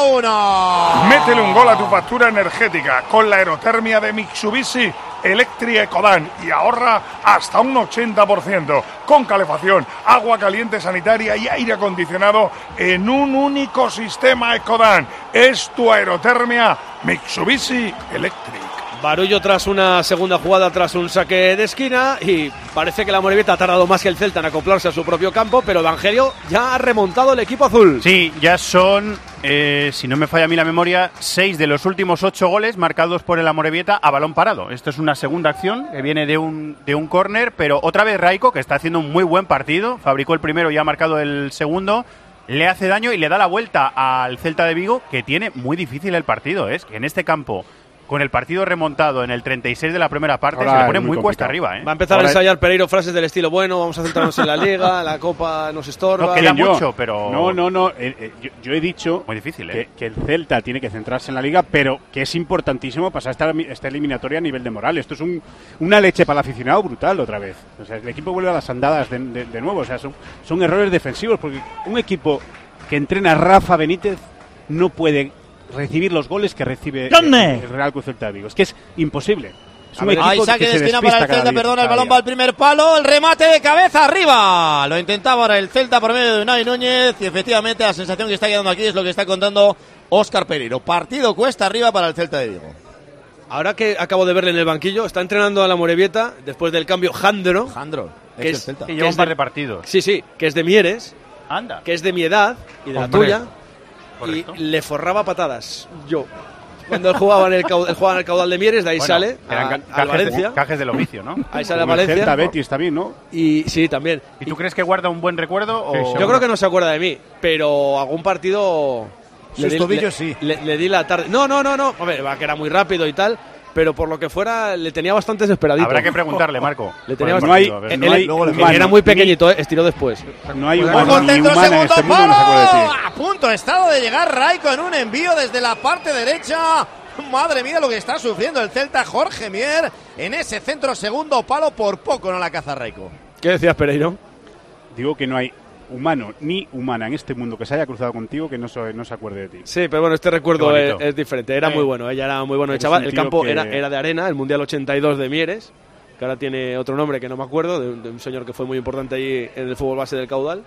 1. Métele un gol a tu factura energética con la aerotermia de Mitsubishi Electric Ecodan y ahorra hasta un 80%, con calefacción, agua caliente sanitaria y aire acondicionado en un único sistema Ecodan. Es tu aerotermia Mitsubishi Electric. Barullo tras una segunda jugada, tras un saque de esquina, y parece que la Amorebieta ha tardado más que el Celta en acoplarse a su propio campo, pero Evangelio ya ha remontado el equipo azul. Sí, ya son, si no me falla a mí la memoria, 6 de los últimos 8 goles marcados por el Amorebieta a balón parado. Esto es una segunda acción que viene de un córner, pero otra vez Raiko, que está haciendo un muy buen partido, fabricó el primero y ha marcado el segundo, le hace daño y le da la vuelta al Celta de Vigo, que tiene muy difícil el partido. Es que en este campo, con el partido remontado en el 36 de la primera parte, ahora se le pone muy cuesta arriba. Va a empezar a ensayar Pereiro frases del estilo, bueno, vamos a centrarnos en la Liga, la Copa nos estorba. No queda mucho, pero... No, yo he dicho muy difícil, que el Celta tiene que centrarse en la Liga, pero que es importantísimo pasar esta eliminatoria a nivel de moral. Esto es una leche para el aficionado brutal otra vez. O sea, el equipo vuelve a las andadas de nuevo. O sea, son errores defensivos, porque un equipo que entrena a Rafa Benítez no puede recibir los goles que recibe el Real Cruz Celta de Vigo. Es que es imposible. Es un equipo hay saque que de esquina para el Celta, perdona, el balón va al primer palo, el remate de cabeza arriba. Lo intentaba ahora el Celta por medio de Unai Núñez y efectivamente la sensación que está quedando aquí es lo que está contando Óscar Pereiro. Partido cuesta arriba para el Celta de Vigo. Ahora que acabo de verle en el banquillo, está entrenando a la Amorebieta después del cambio Jandro, que es Celta. Que lleva un par de partidos. Sí, que es de Mieres, anda, que es de mi edad y de la tuya. Correcto. Y le forraba patadas yo cuando él jugaba en el caudal de Mieres, de ahí sale a Valencia. Cajes del oficio, ¿no? Ahí sale a Valencia. Celta, Betis también, ¿no? Y sí, también. ¿Y tú crees que guarda un buen recuerdo? O... Yo creo que no se acuerda de mí, pero algún partido sus tobillos sí. Le di la tarde. No. Hombre, va que era muy rápido y tal. Pero por lo que fuera, le tenía bastante desesperadito. Habrá que preguntarle, Marco. Le tenía bastante. Era muy pequeñito, estiró después. No hay humano ni humana en este mundo que no se acuerde de ti. A punto ha estado de llegar Raiko en un envío desde la parte derecha. Madre mía lo que está sufriendo el Celta. Jorge Mier en ese centro segundo palo, por poco no la caza Raiko. ¿Qué decías, Pereiro? Digo que no hay humano ni humana en este mundo que se haya cruzado contigo que no se acuerde de ti. Sí, pero bueno, este recuerdo es diferente. Era muy bueno, ella era muy bueno el chaval. El campo era de arena, el Mundial 82 de Mieres, que ahora tiene otro nombre que no me acuerdo, de un señor que fue muy importante allí en el fútbol base del caudal.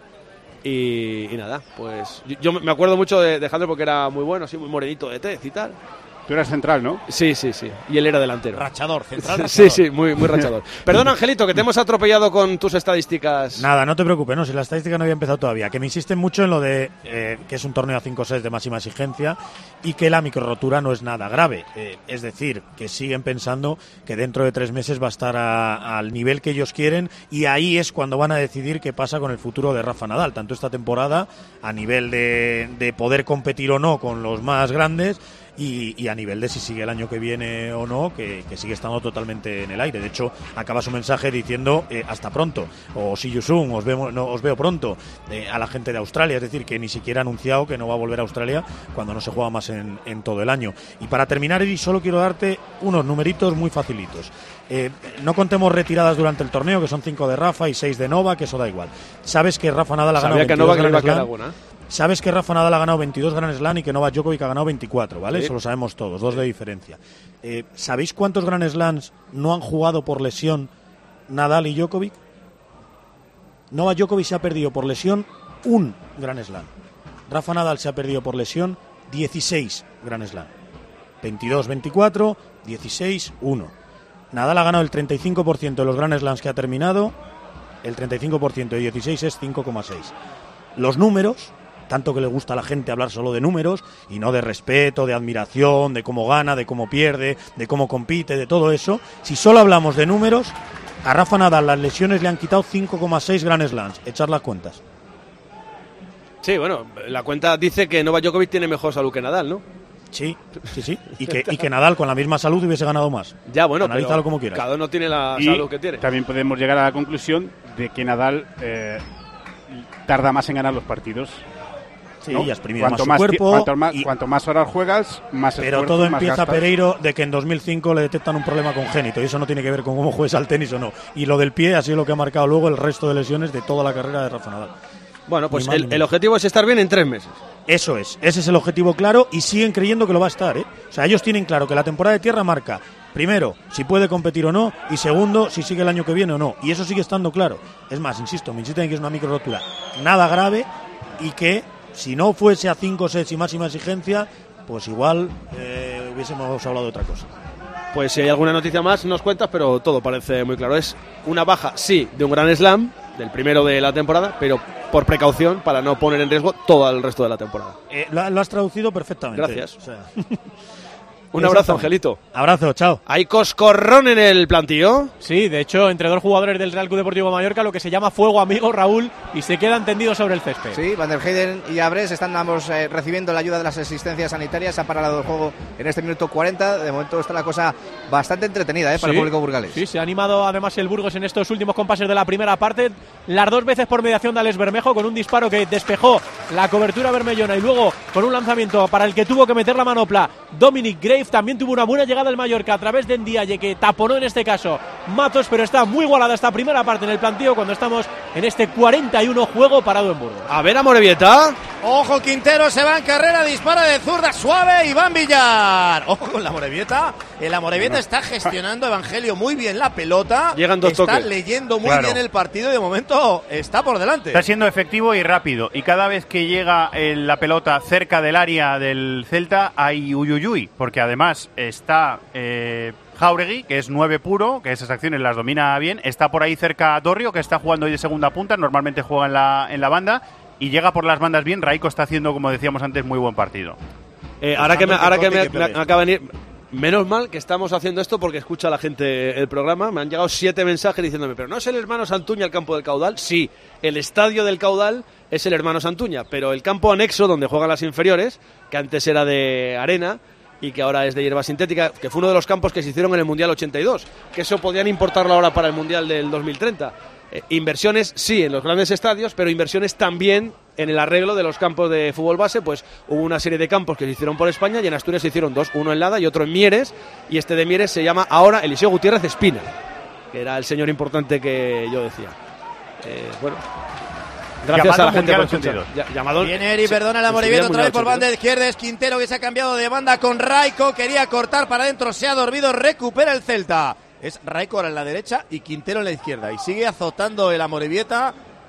Y nada, pues yo me acuerdo mucho de Jandro porque era muy bueno, así muy morenito de tez y tal. Tú eras central, ¿no? Sí. Y él era delantero. Rachador, central rachador. Sí, muy rachador. Perdón, Angelito, que te hemos atropellado con tus estadísticas. Nada, no te preocupes, no, si la estadística no había empezado todavía. Que me insisten mucho en lo de que es un torneo a 5 sets de máxima exigencia y que la microrotura no es nada grave. Es decir, que siguen pensando que dentro de 3 meses va a estar al nivel que ellos quieren, y ahí es cuando van a decidir qué pasa con el futuro de Rafa Nadal, tanto esta temporada a nivel de poder competir o no con los más grandes, y a nivel de si sigue el año que viene o no, que sigue estando totalmente en el aire. De hecho, acaba su mensaje diciendo hasta pronto, o see you soon, os veo pronto, a la gente de Australia. Es decir, que ni siquiera ha anunciado que no va a volver a Australia cuando no se juega más en todo el año. Y para terminar, Eri, solo quiero darte unos numeritos muy facilitos. No contemos retiradas durante el torneo, que son 5 de Rafa y 6 de Novak, que eso da igual. Sabes que Rafa Nadal ha ganado 22 Grand Slam. Sabes que Rafa Nadal ha ganado 22 Grand Slam y que Novak Djokovic ha ganado 24, ¿vale? Sí. Eso lo sabemos todos, 2 de diferencia. ¿Sabéis cuántos Grand Slams no han jugado por lesión Nadal y Djokovic? Novak Djokovic se ha perdido por lesión un Grand Slam. Rafa Nadal se ha perdido por lesión 16 Grand Slam. 22-24, 16-1. Nadal ha ganado el 35% de los Grand Slams que ha terminado. El 35% de 16 es 5,6. Los números, tanto que le gusta a la gente hablar solo de números y no de respeto, de admiración, de cómo gana, de cómo pierde, de cómo compite, de todo eso. Si solo hablamos de números, a Rafa Nadal las lesiones le han quitado 5,6 Grand Slams. Echar las cuentas. Sí, bueno, la cuenta dice que Novak Djokovic tiene mejor salud que Nadal, ¿no? Sí. Y que Nadal con la misma salud hubiese ganado más. Ya, bueno, analízalo como quieras. Cada uno tiene la salud que tiene. También podemos llegar a la conclusión de que Nadal tarda más en ganar los partidos. Sí, ¿no? y exprimido más su cuerpo. Cuanto más horas juegas, más pero esfuerzo, todo más empieza, gastas. Pereiro, de que en 2005 le detectan un problema congénito, y eso no tiene que ver con cómo juegues al tenis o no. Y lo del pie ha sido lo que ha marcado luego el resto de lesiones de toda la carrera de Rafa Nadal. Bueno, pues el objetivo es estar bien en 3 meses. Eso es, ese es el objetivo claro, y siguen creyendo que lo va a estar, ¿eh? O sea, ellos tienen claro que la temporada de tierra marca, primero, si puede competir o no, y segundo, si sigue el año que viene o no. Y eso sigue estando claro. Es más, insisto, me insisten en que es una micro rotura nada grave, y que si no fuese a 5 sets y máxima exigencia, pues igual hubiésemos hablado de otra cosa. Pues si hay alguna noticia más nos cuentas, pero todo parece muy claro. Es una baja, sí, de un Grand Slam, del primero de la temporada, pero por precaución, para no poner en riesgo todo el resto de la temporada. Lo has traducido perfectamente. Gracias. O sea. Un abrazo, Angelito. Abrazo, chao. ¿Hay coscorrón en el plantillo? Sí, de hecho, entre 2 jugadores del Real Club Deportivo Mallorca, lo que se llama fuego amigo, Raúl, y se quedan tendidos sobre el césped. Sí, Van der Heyden y Abres están ambos recibiendo la ayuda de las asistencias sanitarias. Se ha parado el juego en este minuto 40. De momento está la cosa bastante entretenida para el público burgalés. Sí, se ha animado además el Burgos en estos últimos compases de la primera parte. Las 2 veces por mediación de Alex Bermejo, con un disparo que despejó la cobertura bermellona, y luego con un lanzamiento para el que tuvo que meter la manopla Dominic Grave. También tuvo una buena llegada el Mallorca a través de Ndiaye, que taponó en este caso Matos, pero está muy igualada esta primera parte en el plantío cuando estamos en este 41 juego parado en Burgos. A ver, Amorebieta. Ojo, Quintero se va en carrera, dispara de zurda suave, Iván Villar. Ojo con la Amorebieta. El Amorebieta está gestionando, Evangelio, muy bien la pelota. Llegan 2 toques. Está leyendo muy bien el partido y de momento está por delante. Está siendo efectivo y rápido. Y cada vez que llega la pelota cerca del área del Celta hay uyuyuy, porque además está Jauregui, que es 9 puro, que esas acciones las domina bien. Está por ahí cerca Dorrio, que está jugando hoy de segunda punta, normalmente juega en la banda, y llega por las bandas bien. Raiko está haciendo, como decíamos antes, muy buen partido. Ahora que me acaba de venir, menos mal que estamos haciendo esto porque escucha la gente el programa. Me han llegado 7 mensajes diciéndome, pero ¿no es el hermano Santuña el campo del Caudal? Sí, el estadio del Caudal es el hermano Santuña, pero el campo anexo donde juegan las inferiores, que antes era de arena y que ahora es de hierba sintética, que fue uno de los campos que se hicieron en el Mundial 82, que eso podían importarlo ahora para el Mundial del 2030. Inversiones, sí, en los grandes estadios, pero inversiones también en el arreglo de los campos de fútbol base. Pues hubo una serie de campos que se hicieron por España, y en Asturias se hicieron 2, uno en Lada y otro en Mieres, y este de Mieres se llama ahora Eliseo Gutiérrez Espina, que era el señor importante que yo decía. Bueno, gracias a la gente por escuchar. Llamado. Viene Eri, perdona la Morevieta otra vez por banda izquierda. Es Quintero, que se ha cambiado de banda con Raiko. Quería cortar para adentro, se ha dormido, recupera el Celta. Es Raiko ahora en la derecha y Quintero en la izquierda. Y sigue azotando el Amorebieta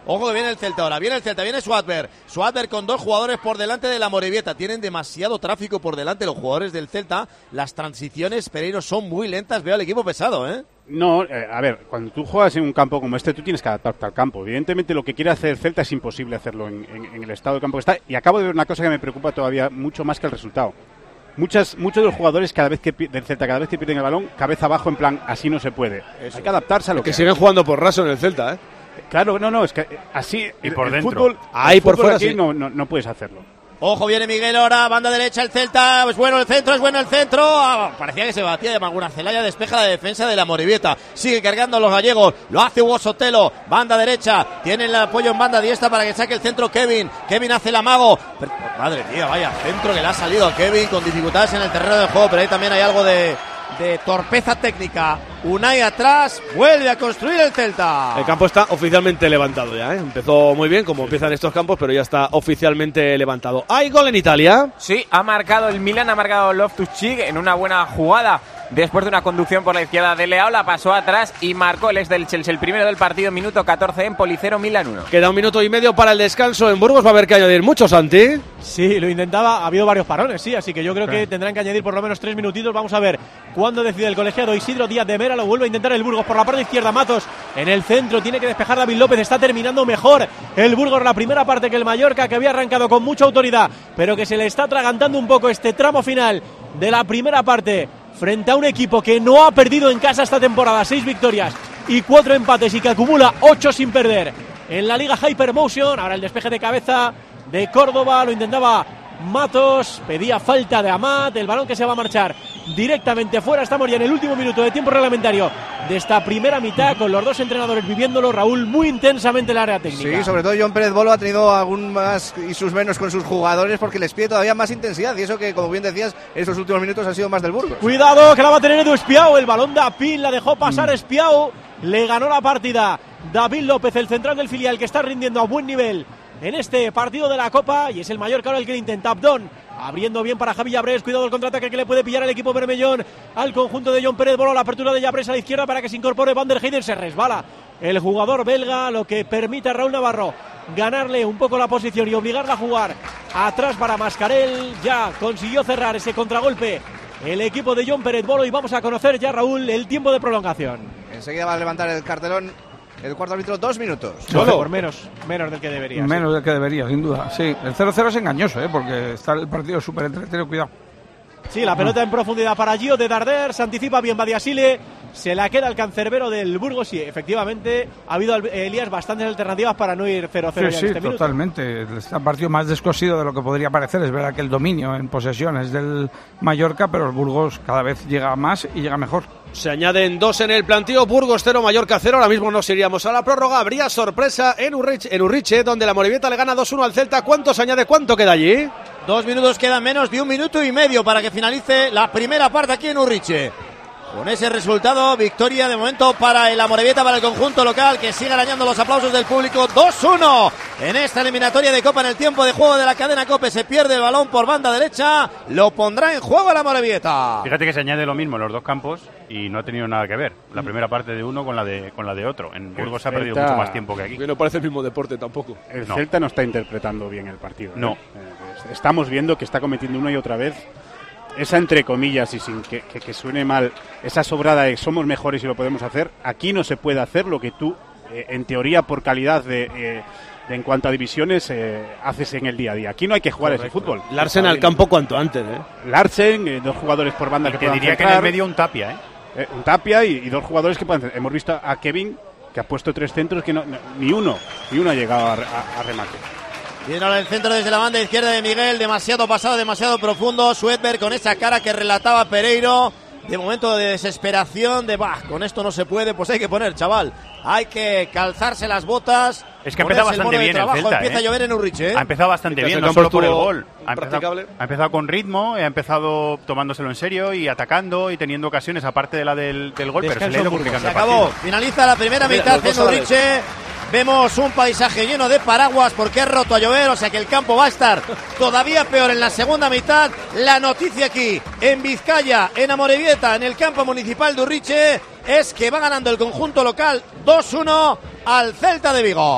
Ojo que viene el Celta ahora, viene Schwarber con 2 jugadores por delante de la Amorebieta. Tienen demasiado tráfico por delante los jugadores del Celta. Las transiciones, Pereiro, son muy lentas. Veo al equipo pesado, ¿eh? No, a ver, cuando tú juegas en un campo como este, tú tienes que adaptarte al campo. Evidentemente lo que quiere hacer el Celta es imposible hacerlo en el estado de campo que está. Y acabo de ver una cosa que me preocupa todavía mucho más que el resultado. Muchos de los jugadores del Celta, cada vez que pierden el balón, cabeza abajo, en plan, así no se puede. Eso. Hay que adaptarse a lo que siguen jugando por raso en el Celta, ¿eh? Claro, no, es que así y por dentro. Fútbol, ahí por fuera aquí sí. no puedes hacerlo. Ojo, viene Miguel ahora, banda derecha el Celta, es bueno el centro. Parecía que se batía de alguna Celaya, despeja la defensa de la Amorebieta. Sigue cargando a los gallegos, lo hace Hugo Sotelo, banda derecha, tiene el apoyo en banda diestra para que saque el centro Kevin hace el amago. Pero, madre mía, vaya centro que le ha salido a Kevin con dificultades en el terreno del juego, pero ahí también hay algo de torpeza técnica. Unai atrás, vuelve a construir el Celta. El campo está oficialmente levantado ya, ¿eh? Empezó muy bien, como empiezan estos campos, pero ya está oficialmente levantado. ¿Hay gol en Italia? Sí, ha marcado el Milan, ha marcado Loftus-Cheek en una buena jugada. Después de una conducción por la izquierda de Leao, la pasó atrás y marcó el ex del Chelsea, el primero del partido, minuto 14 en Policero, Milan 1. Queda 1 minuto y medio para el descanso en Burgos, va a haber que añadir mucho, Santi. Sí, lo intentaba, ha habido varios parones, sí, así que yo creo que tendrán que añadir por lo menos 3 minutitos. Vamos a ver cuándo decide el colegiado Isidro Díaz de Mera, lo vuelve a intentar el Burgos por la parte izquierda, Matos en el centro, tiene que despejar David López, está terminando mejor el Burgos la primera parte que el Mallorca, que había arrancado con mucha autoridad, pero que se le está atragantando un poco este tramo final de la primera parte, frente a un equipo que no ha perdido en casa esta temporada, 6 victorias y 4 empates y que acumula 8 sin perder en la Liga Hypermotion. Ahora el despeje de cabeza de Córdoba, lo intentaba Matos, pedía falta de Amat, el balón que se va a marchar directamente fuera. Estamos ya en el último minuto de tiempo reglamentario de esta primera mitad, con los dos entrenadores viviéndolo, Raúl, muy intensamente el área técnica. Sí, sobre todo John Pérez Bolo ha tenido algún más y sus menos con sus jugadores, porque les pide todavía más intensidad, y eso que, como bien decías, esos últimos minutos han sido más del Burgos. Cuidado, que la va a tener Edu Espiao, el balón de Apil, la dejó pasar Espiao, le ganó la partida David López, el central del filial, que está rindiendo a buen nivel en este partido de la Copa, y es el Mallorca ahora el que intenta. Abdón abriendo bien para Javi Llabrés, cuidado el contraataque que le puede pillar el equipo bermellón al conjunto de John Pérez Bolo, la apertura de Llabrés a la izquierda para que se incorpore Van der Heyden, se resbala el jugador belga, lo que permite a Raúl Navarro ganarle un poco la posición y obligarla a jugar atrás para Mascarell. Ya consiguió cerrar ese contragolpe el equipo de John Pérez Bolo, y vamos a conocer ya, Raúl, el tiempo de prolongación. Enseguida va a levantar el cartelón el cuarto árbitro, 2 minutos. Solo por menos del que debería. Menos del que debería, sin duda. Sí, el 0-0 es engañoso, porque está el partido súper entretenido, cuidado. Sí, la pelota en profundidad para Gio de Darder, se anticipa bien Badiasile, se la queda el cancerbero del Burgos, y efectivamente ha habido, Elías, bastantes alternativas para no ir 0-0 sí, en este minuto. Totalmente. Está un partido más descosido de lo que podría parecer. Es verdad que el dominio en posesión es del Mallorca, pero el Burgos cada vez llega más y llega mejor. Se añaden 2 en el plantío, Burgos 0, Mallorca 0. Ahora mismo nos iríamos a la prórroga. Habría sorpresa en Urriche, donde la Amorebieta le gana 2-1 al Celta. ¿Cuánto se añade? ¿Cuánto queda allí? 2 minutos, quedan menos de 1 minuto y medio para que finalice la primera parte aquí en Urriche. Con ese resultado, victoria de momento para el Amorebieta, para el conjunto local, que sigue arañando los aplausos del público. 2-1 en esta eliminatoria de Copa en el tiempo de juego de la cadena COPE. Se pierde el balón por banda derecha, lo pondrá en juego el Amorebieta. Fíjate que se añade lo mismo en los dos campos y no ha tenido nada que ver la primera parte de uno con la de otro. En Burgos se ha perdido mucho más tiempo que aquí. No parece el mismo deporte tampoco. El Celta no está interpretando bien el partido. No. Estamos viendo que está cometiendo una y otra vez esa, entre comillas, y sin que suene mal, esa sobrada de somos mejores y lo podemos hacer. Aquí no se puede hacer lo que tú, en teoría, por calidad de en cuanto a divisiones, haces en el día a día. Aquí no hay que jugar ese fútbol. Larsen al campo cuanto antes, Larsen, 2 jugadores por banda, y que te puedan diría centrar. Que en el medio un Tapia, un Tapia y 2 jugadores que puedan centrar. Hemos visto a Kevin, que ha puesto 3 centros que ni uno ha llegado a remate. Viene ahora el centro desde la banda izquierda de Miguel, demasiado pasado, demasiado profundo. Schwedberg con esa cara que relataba Pereiro, de momento de desesperación, con esto no se puede, pues hay que poner, chaval, hay que calzarse las botas. Es que ha empezado bastante bien el Celta. Empieza a llover en Urriche, Ha empezado bastante bien, no solo por el gol. Ha empezado con ritmo, ha empezado tomándoselo en serio y atacando y teniendo ocasiones, aparte de la del gol, pero se le ha ido complicando el partido. Se acabó, finaliza la primera mitad en Urriche. Vemos un paisaje lleno de paraguas porque ha roto a llover, o sea que el campo va a estar todavía peor en la segunda mitad. La noticia aquí, en Vizcaya, en Amorebieta, en el campo municipal de Urriche, es que va ganando el conjunto local 2-1 al Celta de Vigo.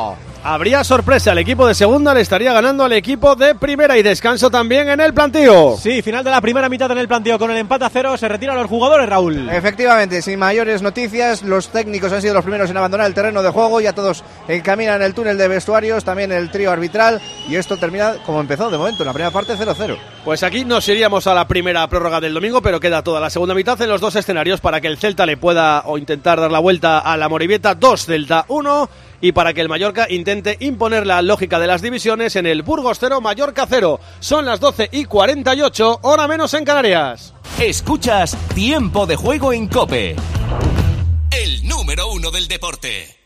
Habría sorpresa, el equipo de segunda le estaría ganando al equipo de primera y descanso también en el plantío. Sí, final de la primera mitad en el plantío con el empate a 0, se retiran los jugadores, Raúl. Efectivamente, sin mayores noticias, los técnicos han sido los primeros en abandonar el terreno de juego, ya todos encaminan el túnel de vestuarios, también el trío arbitral, y esto termina como empezó de momento, en la primera parte 0-0. Pues aquí nos iríamos a la primera prórroga del domingo, pero queda toda la segunda mitad en los dos escenarios para que el Celta le pueda o intentar dar la vuelta a la Morevieta. 2, Celta 1, y para que el Mallorca intente imponer la lógica de las divisiones en el Burgos 0, Mallorca 0. Son las 12:48, hora menos en Canarias. Escuchas Tiempo de Juego en COPE, el número 1 del deporte.